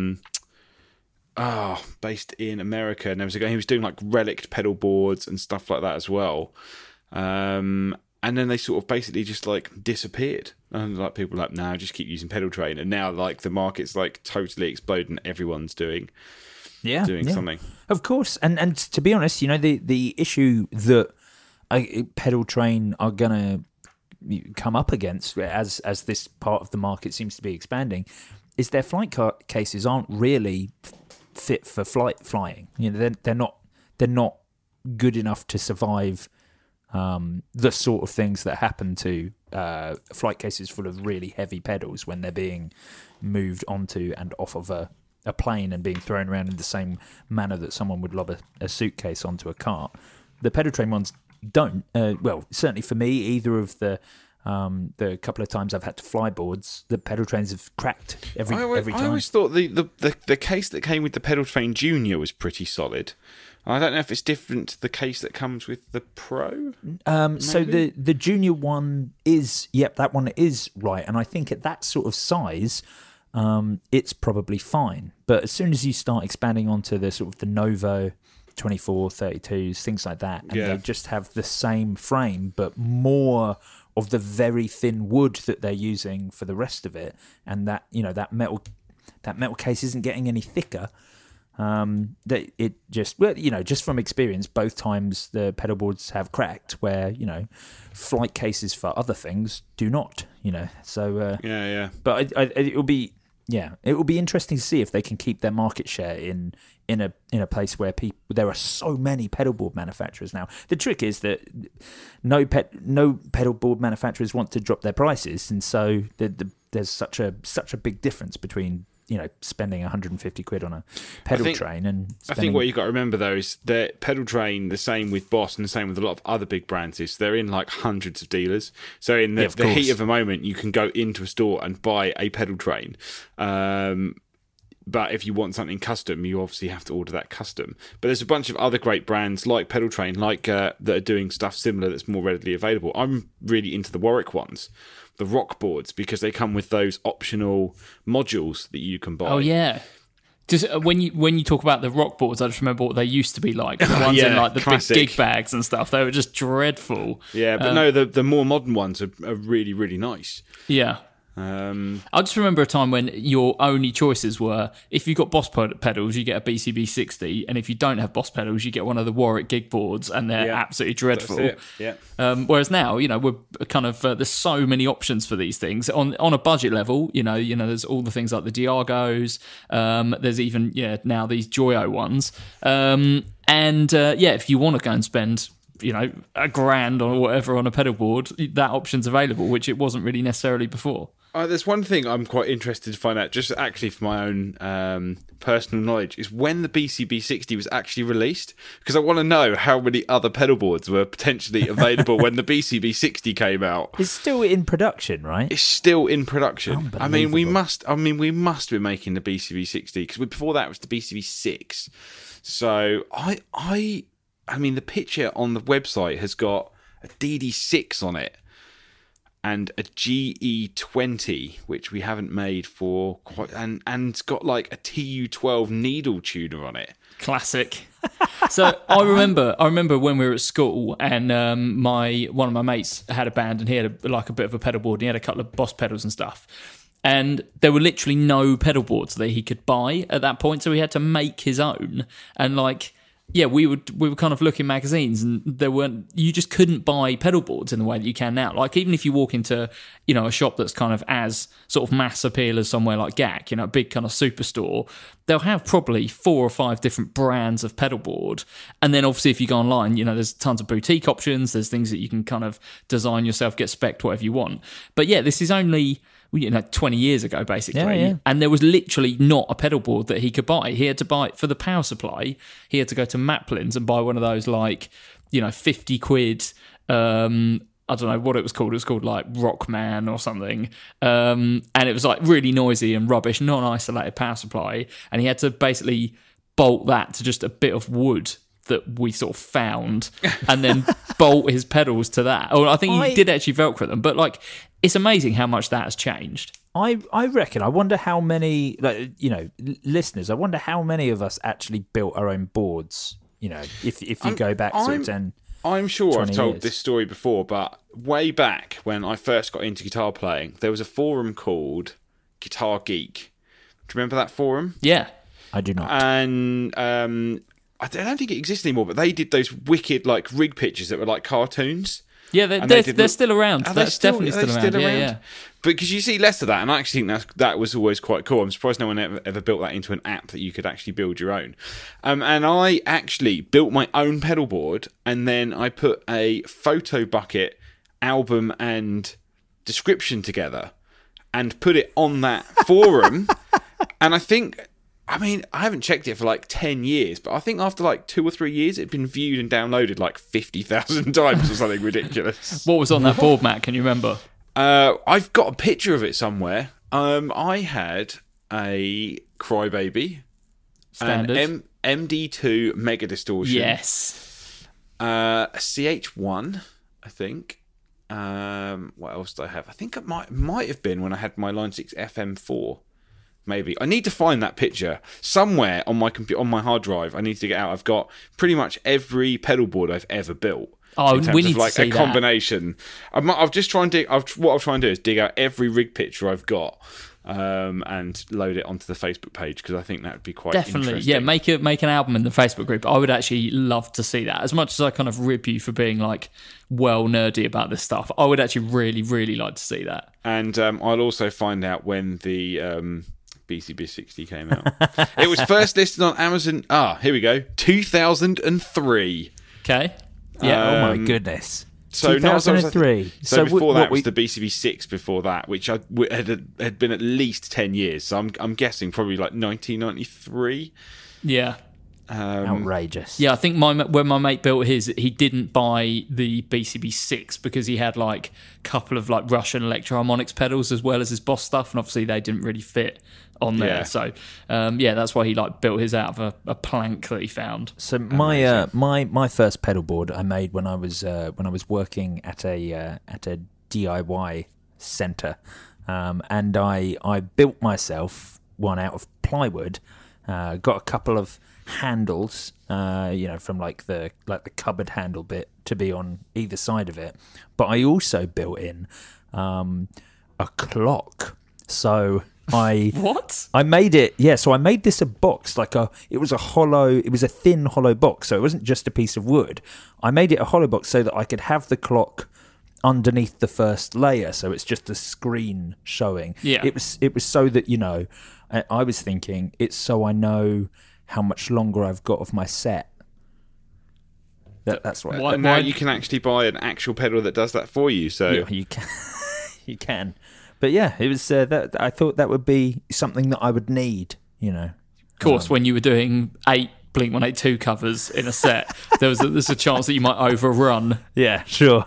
Based in America, and there was a guy who was doing like relic pedal boards and stuff like that as well. And then they sort of basically just like disappeared. And like people were like, nah, just keep using Pedal Train. And now like the market's like totally exploding. Everyone's doing something. Of course. And to be honest, the issue that Pedal Train are gonna come up against as this part of the market seems to be expanding is their flight cases aren't really fit for flying. They're not good enough to survive the sort of things that happen to flight cases full of really heavy pedals when they're being moved onto and off of a plane and being thrown around in the same manner that someone would lob a suitcase onto a cart. The Pedal Train ones don't. Well, certainly for me, either of the couple of times I've had to fly boards, the Pedal Trains have cracked every time. I always thought the case that came with the Pedal Train Junior was pretty solid. I don't know if it's different to the case that comes with the Pro. So the Junior one is, that one is right, and I think at that sort of size, it's probably fine. But as soon as you start expanding onto the sort of the Novo 24, 32s, things like that, and they just have the same frame, but more of the very thin wood that they're using for the rest of it, and that that metal case isn't getting any thicker. That it just just from experience, both times the pedal boards have cracked, where flight cases for other things do not. So But it will be interesting to see if they can keep their market share in a place where there are so many pedal board manufacturers now. The trick is that no pedal board manufacturers want to drop their prices, and so there's such a big difference between spending 150 quid on a pedal train and I think what you've got to remember though is that Pedal Train, the same with Boss and the same with a lot of other big brands, is they're in like hundreds of dealers. So in the heat of a moment, you can go into a store and buy a Pedal Train. But if you want something custom, you obviously have to order that custom. But there's a bunch of other great brands like Pedal Train, that are doing stuff similar that's more readily available. I'm really into the Warwick ones, the rock boards, because they come with those optional modules that you can buy. Oh yeah. Just when you talk about the rock boards, I just remember what they used to be like. The ones in like the classic big gig bags and stuff. They were just dreadful. Yeah, but no, the more modern ones are really, really nice. Yeah. I just remember a time when your only choices were, if you got Boss pedals, you get a BCB 60, and if you don't have Boss pedals, you get one of the Warwick gig boards, and they're absolutely dreadful. That's it. Yeah. Whereas now, we're kind of there's so many options for these things on a budget level. There's all the things like the Diagos. There's even now these Joyo ones. If you want to go and spend $1,000 or whatever on a pedal board, that option's available, which it wasn't really necessarily before. There's one thing I'm quite interested to find out, just actually for my own personal knowledge, is when the BCB 60 was actually released. Because I want to know how many other pedal boards were potentially available when the BCB 60 came out. It's still in production, right? It's still in production. I mean, we must be making the BCB 60 because before that it was the BCB 6. So I mean, the picture on the website has got a DD6 on it. And a GE20, which we haven't made for quite, and it's got like a TU12 needle tuner on it. Classic. So I remember when we were at school, and one of my mates had a band, and he had a bit of a pedal board, and he had a couple of Boss pedals and stuff. And there were literally no pedal boards that he could buy at that point, so he had to make his own. And we were kind of looking magazines, and you just couldn't buy pedal boards in the way that you can now. Like, even if you walk into, a shop that's kind of as sort of mass appeal as somewhere like GAC, a big kind of superstore, they'll have probably 4 or 5 different brands of pedal board. And then obviously if you go online, there's tons of boutique options. There's things that you can kind of design yourself, get spec'd, whatever you want. But yeah, this is only 20 years ago, basically. Yeah. And there was literally not a pedal board that he could buy. He had to buy, for the power supply, he had to go to Maplin's and buy one of those, 50 quid, I don't know what it was called. It was called, Rockman or something. And it was, really noisy and rubbish, non-isolated power supply. And he had to basically bolt that to just a bit of wood that we sort of found and then bolt his pedals to that. Or I think he did actually Velcro them. But, it's amazing how much that has changed. I reckon. I wonder how many, listeners. I wonder how many of us actually built our own boards. If you go back to 10. I'm sure I've told years. this story before, but way back when I first got into guitar playing, there was a forum called Guitar Geek. Do you remember that forum? Yeah, I do not. And I don't think it exists anymore. But they did those wicked rig pictures that were like cartoons. Yeah, they're still around. That's definitely still around. Yeah. But because you see less of that, and I actually think that was always quite cool. I'm surprised no one ever built that into an app that you could actually build your own. And I actually built my own pedal board, and then I put a photo bucket, album, and description together, and put it on that forum. And I haven't checked it for 10 years, but I think after 2 or 3 years, it'd been viewed and downloaded 50,000 times or something ridiculous. What was on that board, Matt? Can you remember? I've got a picture of it somewhere. I had a Crybaby, Standard. an MD2 Mega Distortion. Yes. A CH1, I think. What else did I have? I think it might have been when I had my Line 6 FM4. Maybe I need to find that picture somewhere on my computer, on my hard drive. I need to get out. I've got pretty much every pedal board I've ever built. Oh, we need to see a combination. I've just trying to. What I'll try and do is dig out every rig picture I've got, and load it onto the Facebook page because I think that would be quite definitely. interesting. Yeah, make an album in the Facebook group. I would actually love to see that. As much as I kind of rib you for being well nerdy about this stuff, I would actually really, really like to see that. And I'll also find out when the BCB 60 came out. It was first listed on Amazon. Here we go. 2003. Okay. Yeah. Oh my goodness. So 2003. So before that was the BCB 6 before that, which had been at least 10 years. So I'm guessing probably 1993. Yeah. Outrageous. Yeah, I think when my mate built his, he didn't buy the BCB 6 because he had a couple of Russian Electro-Harmonix pedals as well as his Boss stuff, and obviously they didn't really fit on there. Yeah. So that's why he built his out of a plank that he found. So my first pedal board I made when I was working at a DIY centre, and I built myself one out of plywood. Got a couple of handles, from the cupboard handle bit to be on either side of it. But I also built in a clock. So I made it. Yeah, so I made this a box, it was a thin hollow box. So it wasn't just a piece of wood. I made it a hollow box so that I could have the clock underneath the first layer, so it's just a screen showing. Yeah. It was so that I was thinking it's so I know how much longer I've got of my set. That's right. Now you can actually buy an actual pedal that does that for you. So you can, you can. But yeah, it was. That I thought that would be something that I would need. Of course, when you were doing 8 Blink-182 covers in a set, there's a chance that you might overrun. Yeah, sure.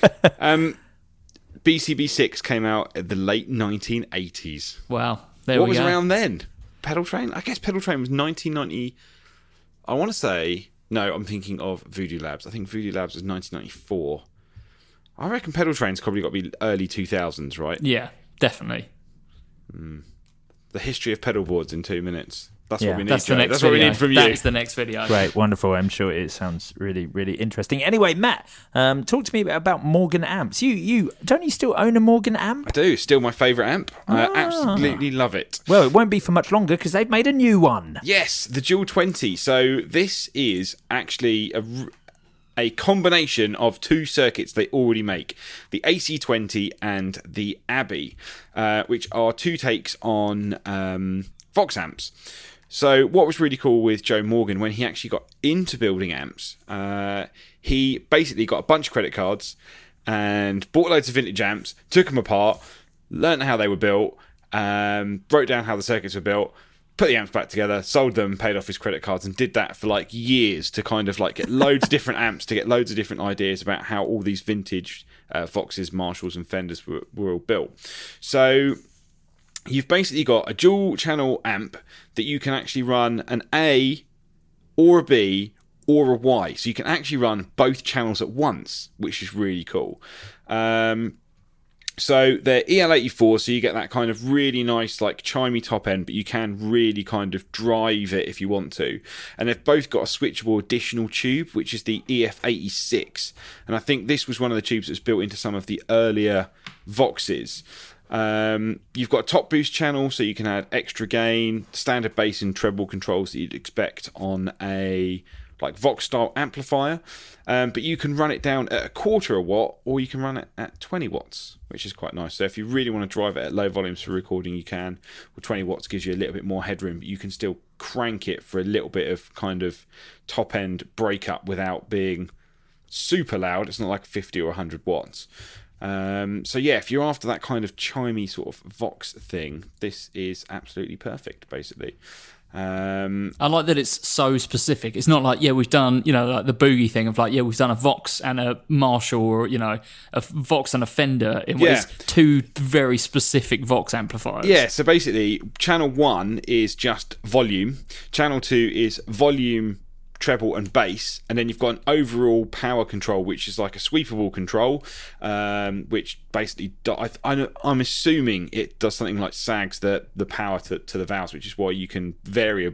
BCB6 came out at the late 1980s. Wow. What was around then? Pedal Train? I guess Pedal Train was 1990. I want to say... No, I'm thinking of Voodoo Labs. I think Voodoo Labs was 1994. I reckon Pedal Train's probably got to be early 2000s, right? Yeah, definitely. The history of pedal boards in 2 minutes. That's what we need. That's the next That's video. what we need from you. That is the next video. Great, wonderful. I'm sure it sounds really, really interesting. Anyway, Matt, talk to me about Morgan amps. You don't you still own a Morgan amp? I do. Still my favourite amp. I absolutely love it. Well, it won't be for much longer because they've made a new one. Yes, the Dual 20. So this is actually a combination of 2 circuits they already make, the AC20 and the Abbey, which are 2 takes on Vox amps. So what was really cool with Joe Morgan when he actually got into building amps, he basically got a bunch of credit cards and bought loads of vintage amps, took them apart, learned how they were built, wrote down how the circuits were built, put the amps back together, sold them, paid off his credit cards, and did that for like years to kind of like get loads of different amps, to get loads of different ideas about how all these vintage Voxes, Marshalls and Fenders were all built. So you've basically got a dual channel amp that you can actually run an A or a B or a Y. So you can actually run both channels at once, which is really cool. So they're EL84, so you get that kind of really nice, like, chimey top end, but you can really kind of drive it if you want to. And they've both got a switchable additional tube, which is the EF86. And I think this was one of the tubes that was built into some of the earlier Voxes. You've got a top boost channel, so you can add extra gain, standard bass and treble controls that you'd expect on a like Vox style amplifier, but you can run it down at 1/4 watt, or you can run it at 20 watts, which is quite nice. So if you really want to drive it at low volumes for recording, you can. Well, 20 watts gives you a little bit more headroom, but you can still crank it for a little bit of kind of top end breakup without being super loud. It's not like 50 or 100 watts. So yeah, if you're after that kind of chimey sort of Vox thing, this is absolutely perfect, basically. I like that it's so specific. It's not like, we've done, like the boogie thing of like, we've done a Vox and a Marshall, or, a Vox and a Fender. It's 2 very specific Vox amplifiers. Yeah, so basically, channel 1 is just volume. Channel 2 is volume, treble and bass, and then you've got an overall power control, which is like a sweepable control, which basically I'm assuming it does something like sags the power to the valves, which is why you can vary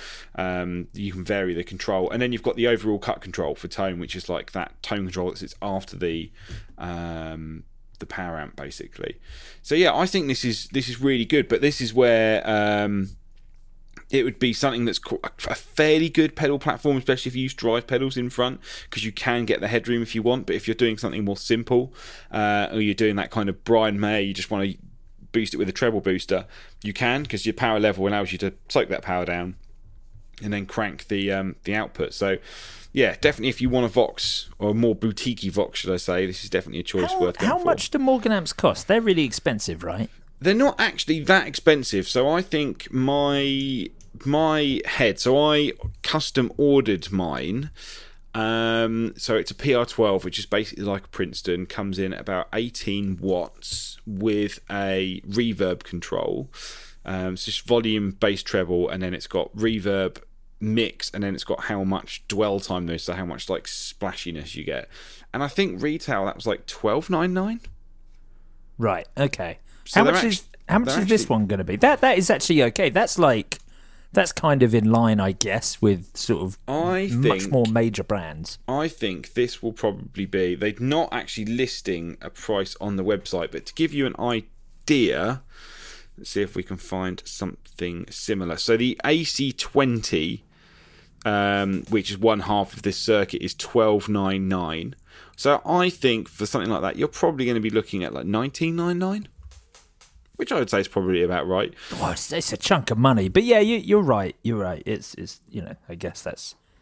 the control. And then you've got the overall cut control for tone, which is like that tone control that sits after the power amp, basically. So yeah, I think this is really good, but this is where it would be something that's a fairly good pedal platform, especially if you use drive pedals in front, because you can get the headroom if you want. But if you're doing something more simple, or you're doing that kind of Brian May, you just want to boost it with a treble booster, you can, because your power level allows you to soak that power down and then crank the output. So yeah, definitely if you want a Vox, or a more boutique-y Vox, should I say, this is definitely a choice worth going for. How much do Morgan amps cost? They're really expensive, right? They're not actually that expensive. So I think my head, so I custom ordered mine. So it's a PR12, which is basically like a Princeton, comes in at about 18 watts with a reverb control. So it's just volume, bass, treble, and then it's got reverb, mix, and then it's got how much dwell time there is, so how much like splashiness you get. And I think retail that was like $12.99. Right. Okay. So how much is this one going to be? That is actually okay. That's kind of in line, I guess, with sort of much more major brands. I think this will probably be... They're not actually listing a price on the website, but to give you an idea, let's see if we can find something similar. So the AC20, which is one half of this circuit, is $12.99. So I think for something like that, you're probably going to be looking at like $19.99. Which I would say is probably about right. Oh, it's a chunk of money, but yeah, you're right. You're right. It's I guess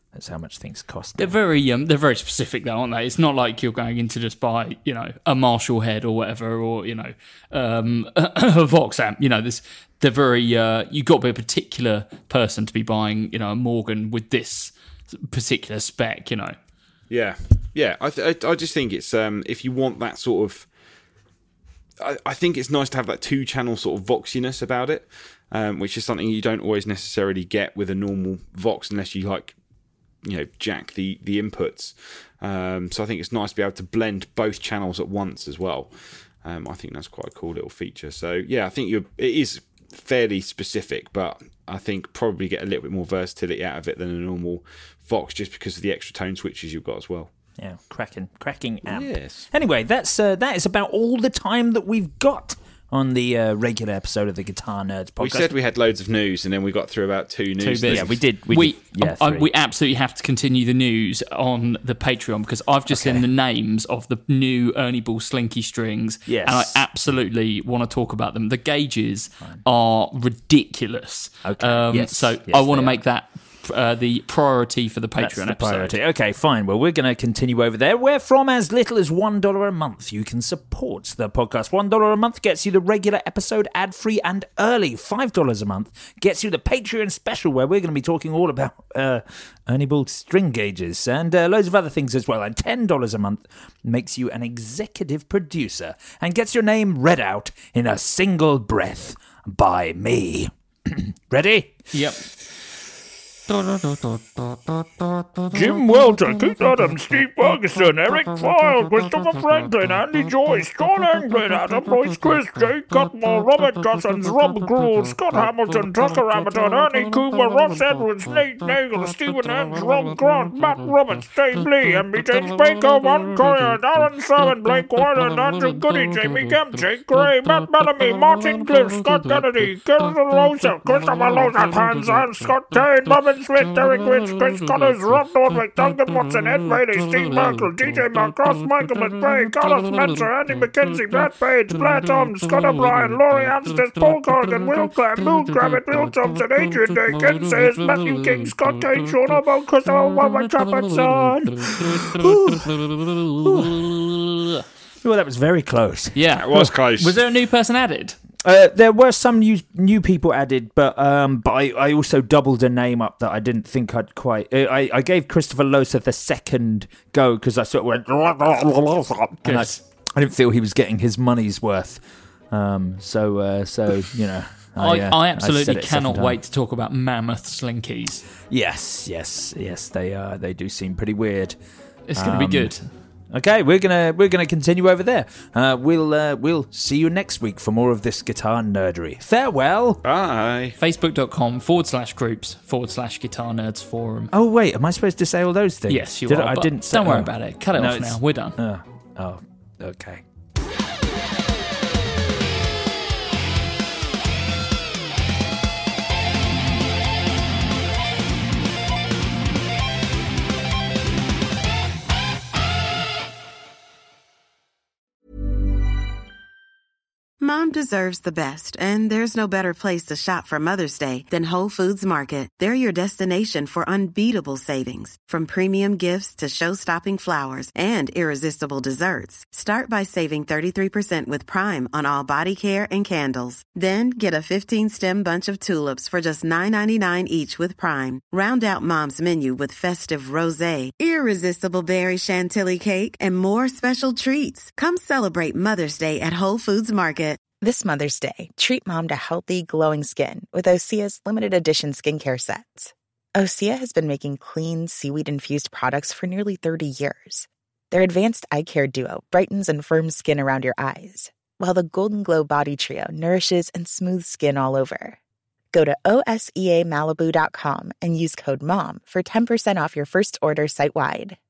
That's how much things cost. They're very specific though, aren't they? It's not like you're going in to just buy, a Marshall head or whatever, or a Vox amp. They're very. You got to be a particular person to be buying, a Morgan with this particular spec. Yeah. I just think it's if you want that sort of. I think it's nice to have that 2-channel sort of Voxiness about it, which is something you don't always necessarily get with a normal Vox unless you jack the inputs. So I think it's nice to be able to blend both channels at once as well. I think that's quite a cool little feature. So yeah, I think it is fairly specific, but I think probably get a little bit more versatility out of it than a normal Vox, just because of the extra tone switches you've got as well. Yeah, cracking amp. Yes. Anyway, that is about all the time that we've got on the regular episode of the Guitar Nerds podcast. We said we had loads of news, and then we got through about 2 news. Yeah, we did. We absolutely have to continue the news on the Patreon, because I've just seen the names of the new Ernie Ball Slinky strings, yes, and I absolutely want to talk about them. The gauges are ridiculous. Okay. So I want to make that the priority for the Patreon episode. Priority. Okay, fine. Well, we're going to continue over there, where from as little as $1 a month you can support the podcast. $1 a month gets you the regular episode ad-free and early. $5 a month gets you the Patreon special, where we're going to be talking all about Ernie Ball string gauges and loads of other things as well. And $10 a month makes you an executive producer and gets your name read out in a single breath by me. Ready? Yep. Jim Welter, Keith Adams, Steve Ferguson, Eric File, Christopher Franklin, Andy Joyce, John Anglin, Adam Royce, Chris, Jay Cutmore, Robert Cousins, Rob Gruhl, Scott Hamilton, Tucker Hamilton, Ernie Cooper, Ross Edwards, Nate Nagel, Stephen Hens, Rob Grant, Matt Roberts, Dave Lee, M.B. James Baker, Ron Coyer, Darren Sermon, Blake Wyland, Andrew Goody, Jamie Kemp, Jake Gray, Matt Bellamy, Martin Cliff, Scott Kennedy, Kevin Rosa, Christopher Loza, Hans and Scott Kane, Robin Smith, Derek Rich, Chris Connors, Rob Nordwick, Duncan Watson, Ed Bailey, Steve Merkel, DJ Mark Ross, Michael McVeigh, Carlos Spencer, Andy McKenzie, Matt Page, Blair Tom, Scott O'Brien, Laurie Anstis, Paul Corrigan, Will Clare, Moon Gravitt, Will Thompson, Adrian Day, Ken Sayers, Matthew King, Scott Kane, Sean Obo, Christopher Walman, Chapman, son. Well, that was very close. Yeah, It was close. Was there a new person added? There were some new people added, but I also doubled a name up that I didn't think I'd quite. I gave Christopher Losa the second go because I sort of went, and I didn't feel he was getting his money's worth. So you know. I absolutely cannot wait to talk about mammoth slinkies. Yes, they are. They do seem pretty weird. It's going to be good. Okay, we're gonna continue over there. We'll see you next week for more of this guitar nerdery. Farewell. Bye. Facebook.com/groups/Guitar Nerds Forum. Oh wait, am I supposed to say all those things? Yes, you are. I didn't. Don't worry about it. Cut it off now. We're done. Okay. Mom deserves the best, and there's no better place to shop for Mother's Day than Whole Foods Market. They're your destination for unbeatable savings, from premium gifts to show-stopping flowers and irresistible desserts. Start by saving 33% with Prime on all body care and candles. Then get a 15-stem bunch of tulips for just $9.99 each with Prime. Round out Mom's menu with festive rosé, irresistible berry chantilly cake, and more special treats. Come celebrate Mother's Day at Whole Foods Market. This Mother's Day, treat Mom to healthy, glowing skin with Osea's limited edition skincare sets. Osea has been making clean, seaweed-infused products for nearly 30 years. Their advanced eye care duo brightens and firms skin around your eyes, while the Golden Glow Body Trio nourishes and smooths skin all over. Go to OSEAMalibu.com and use code MOM for 10% off your first order site-wide.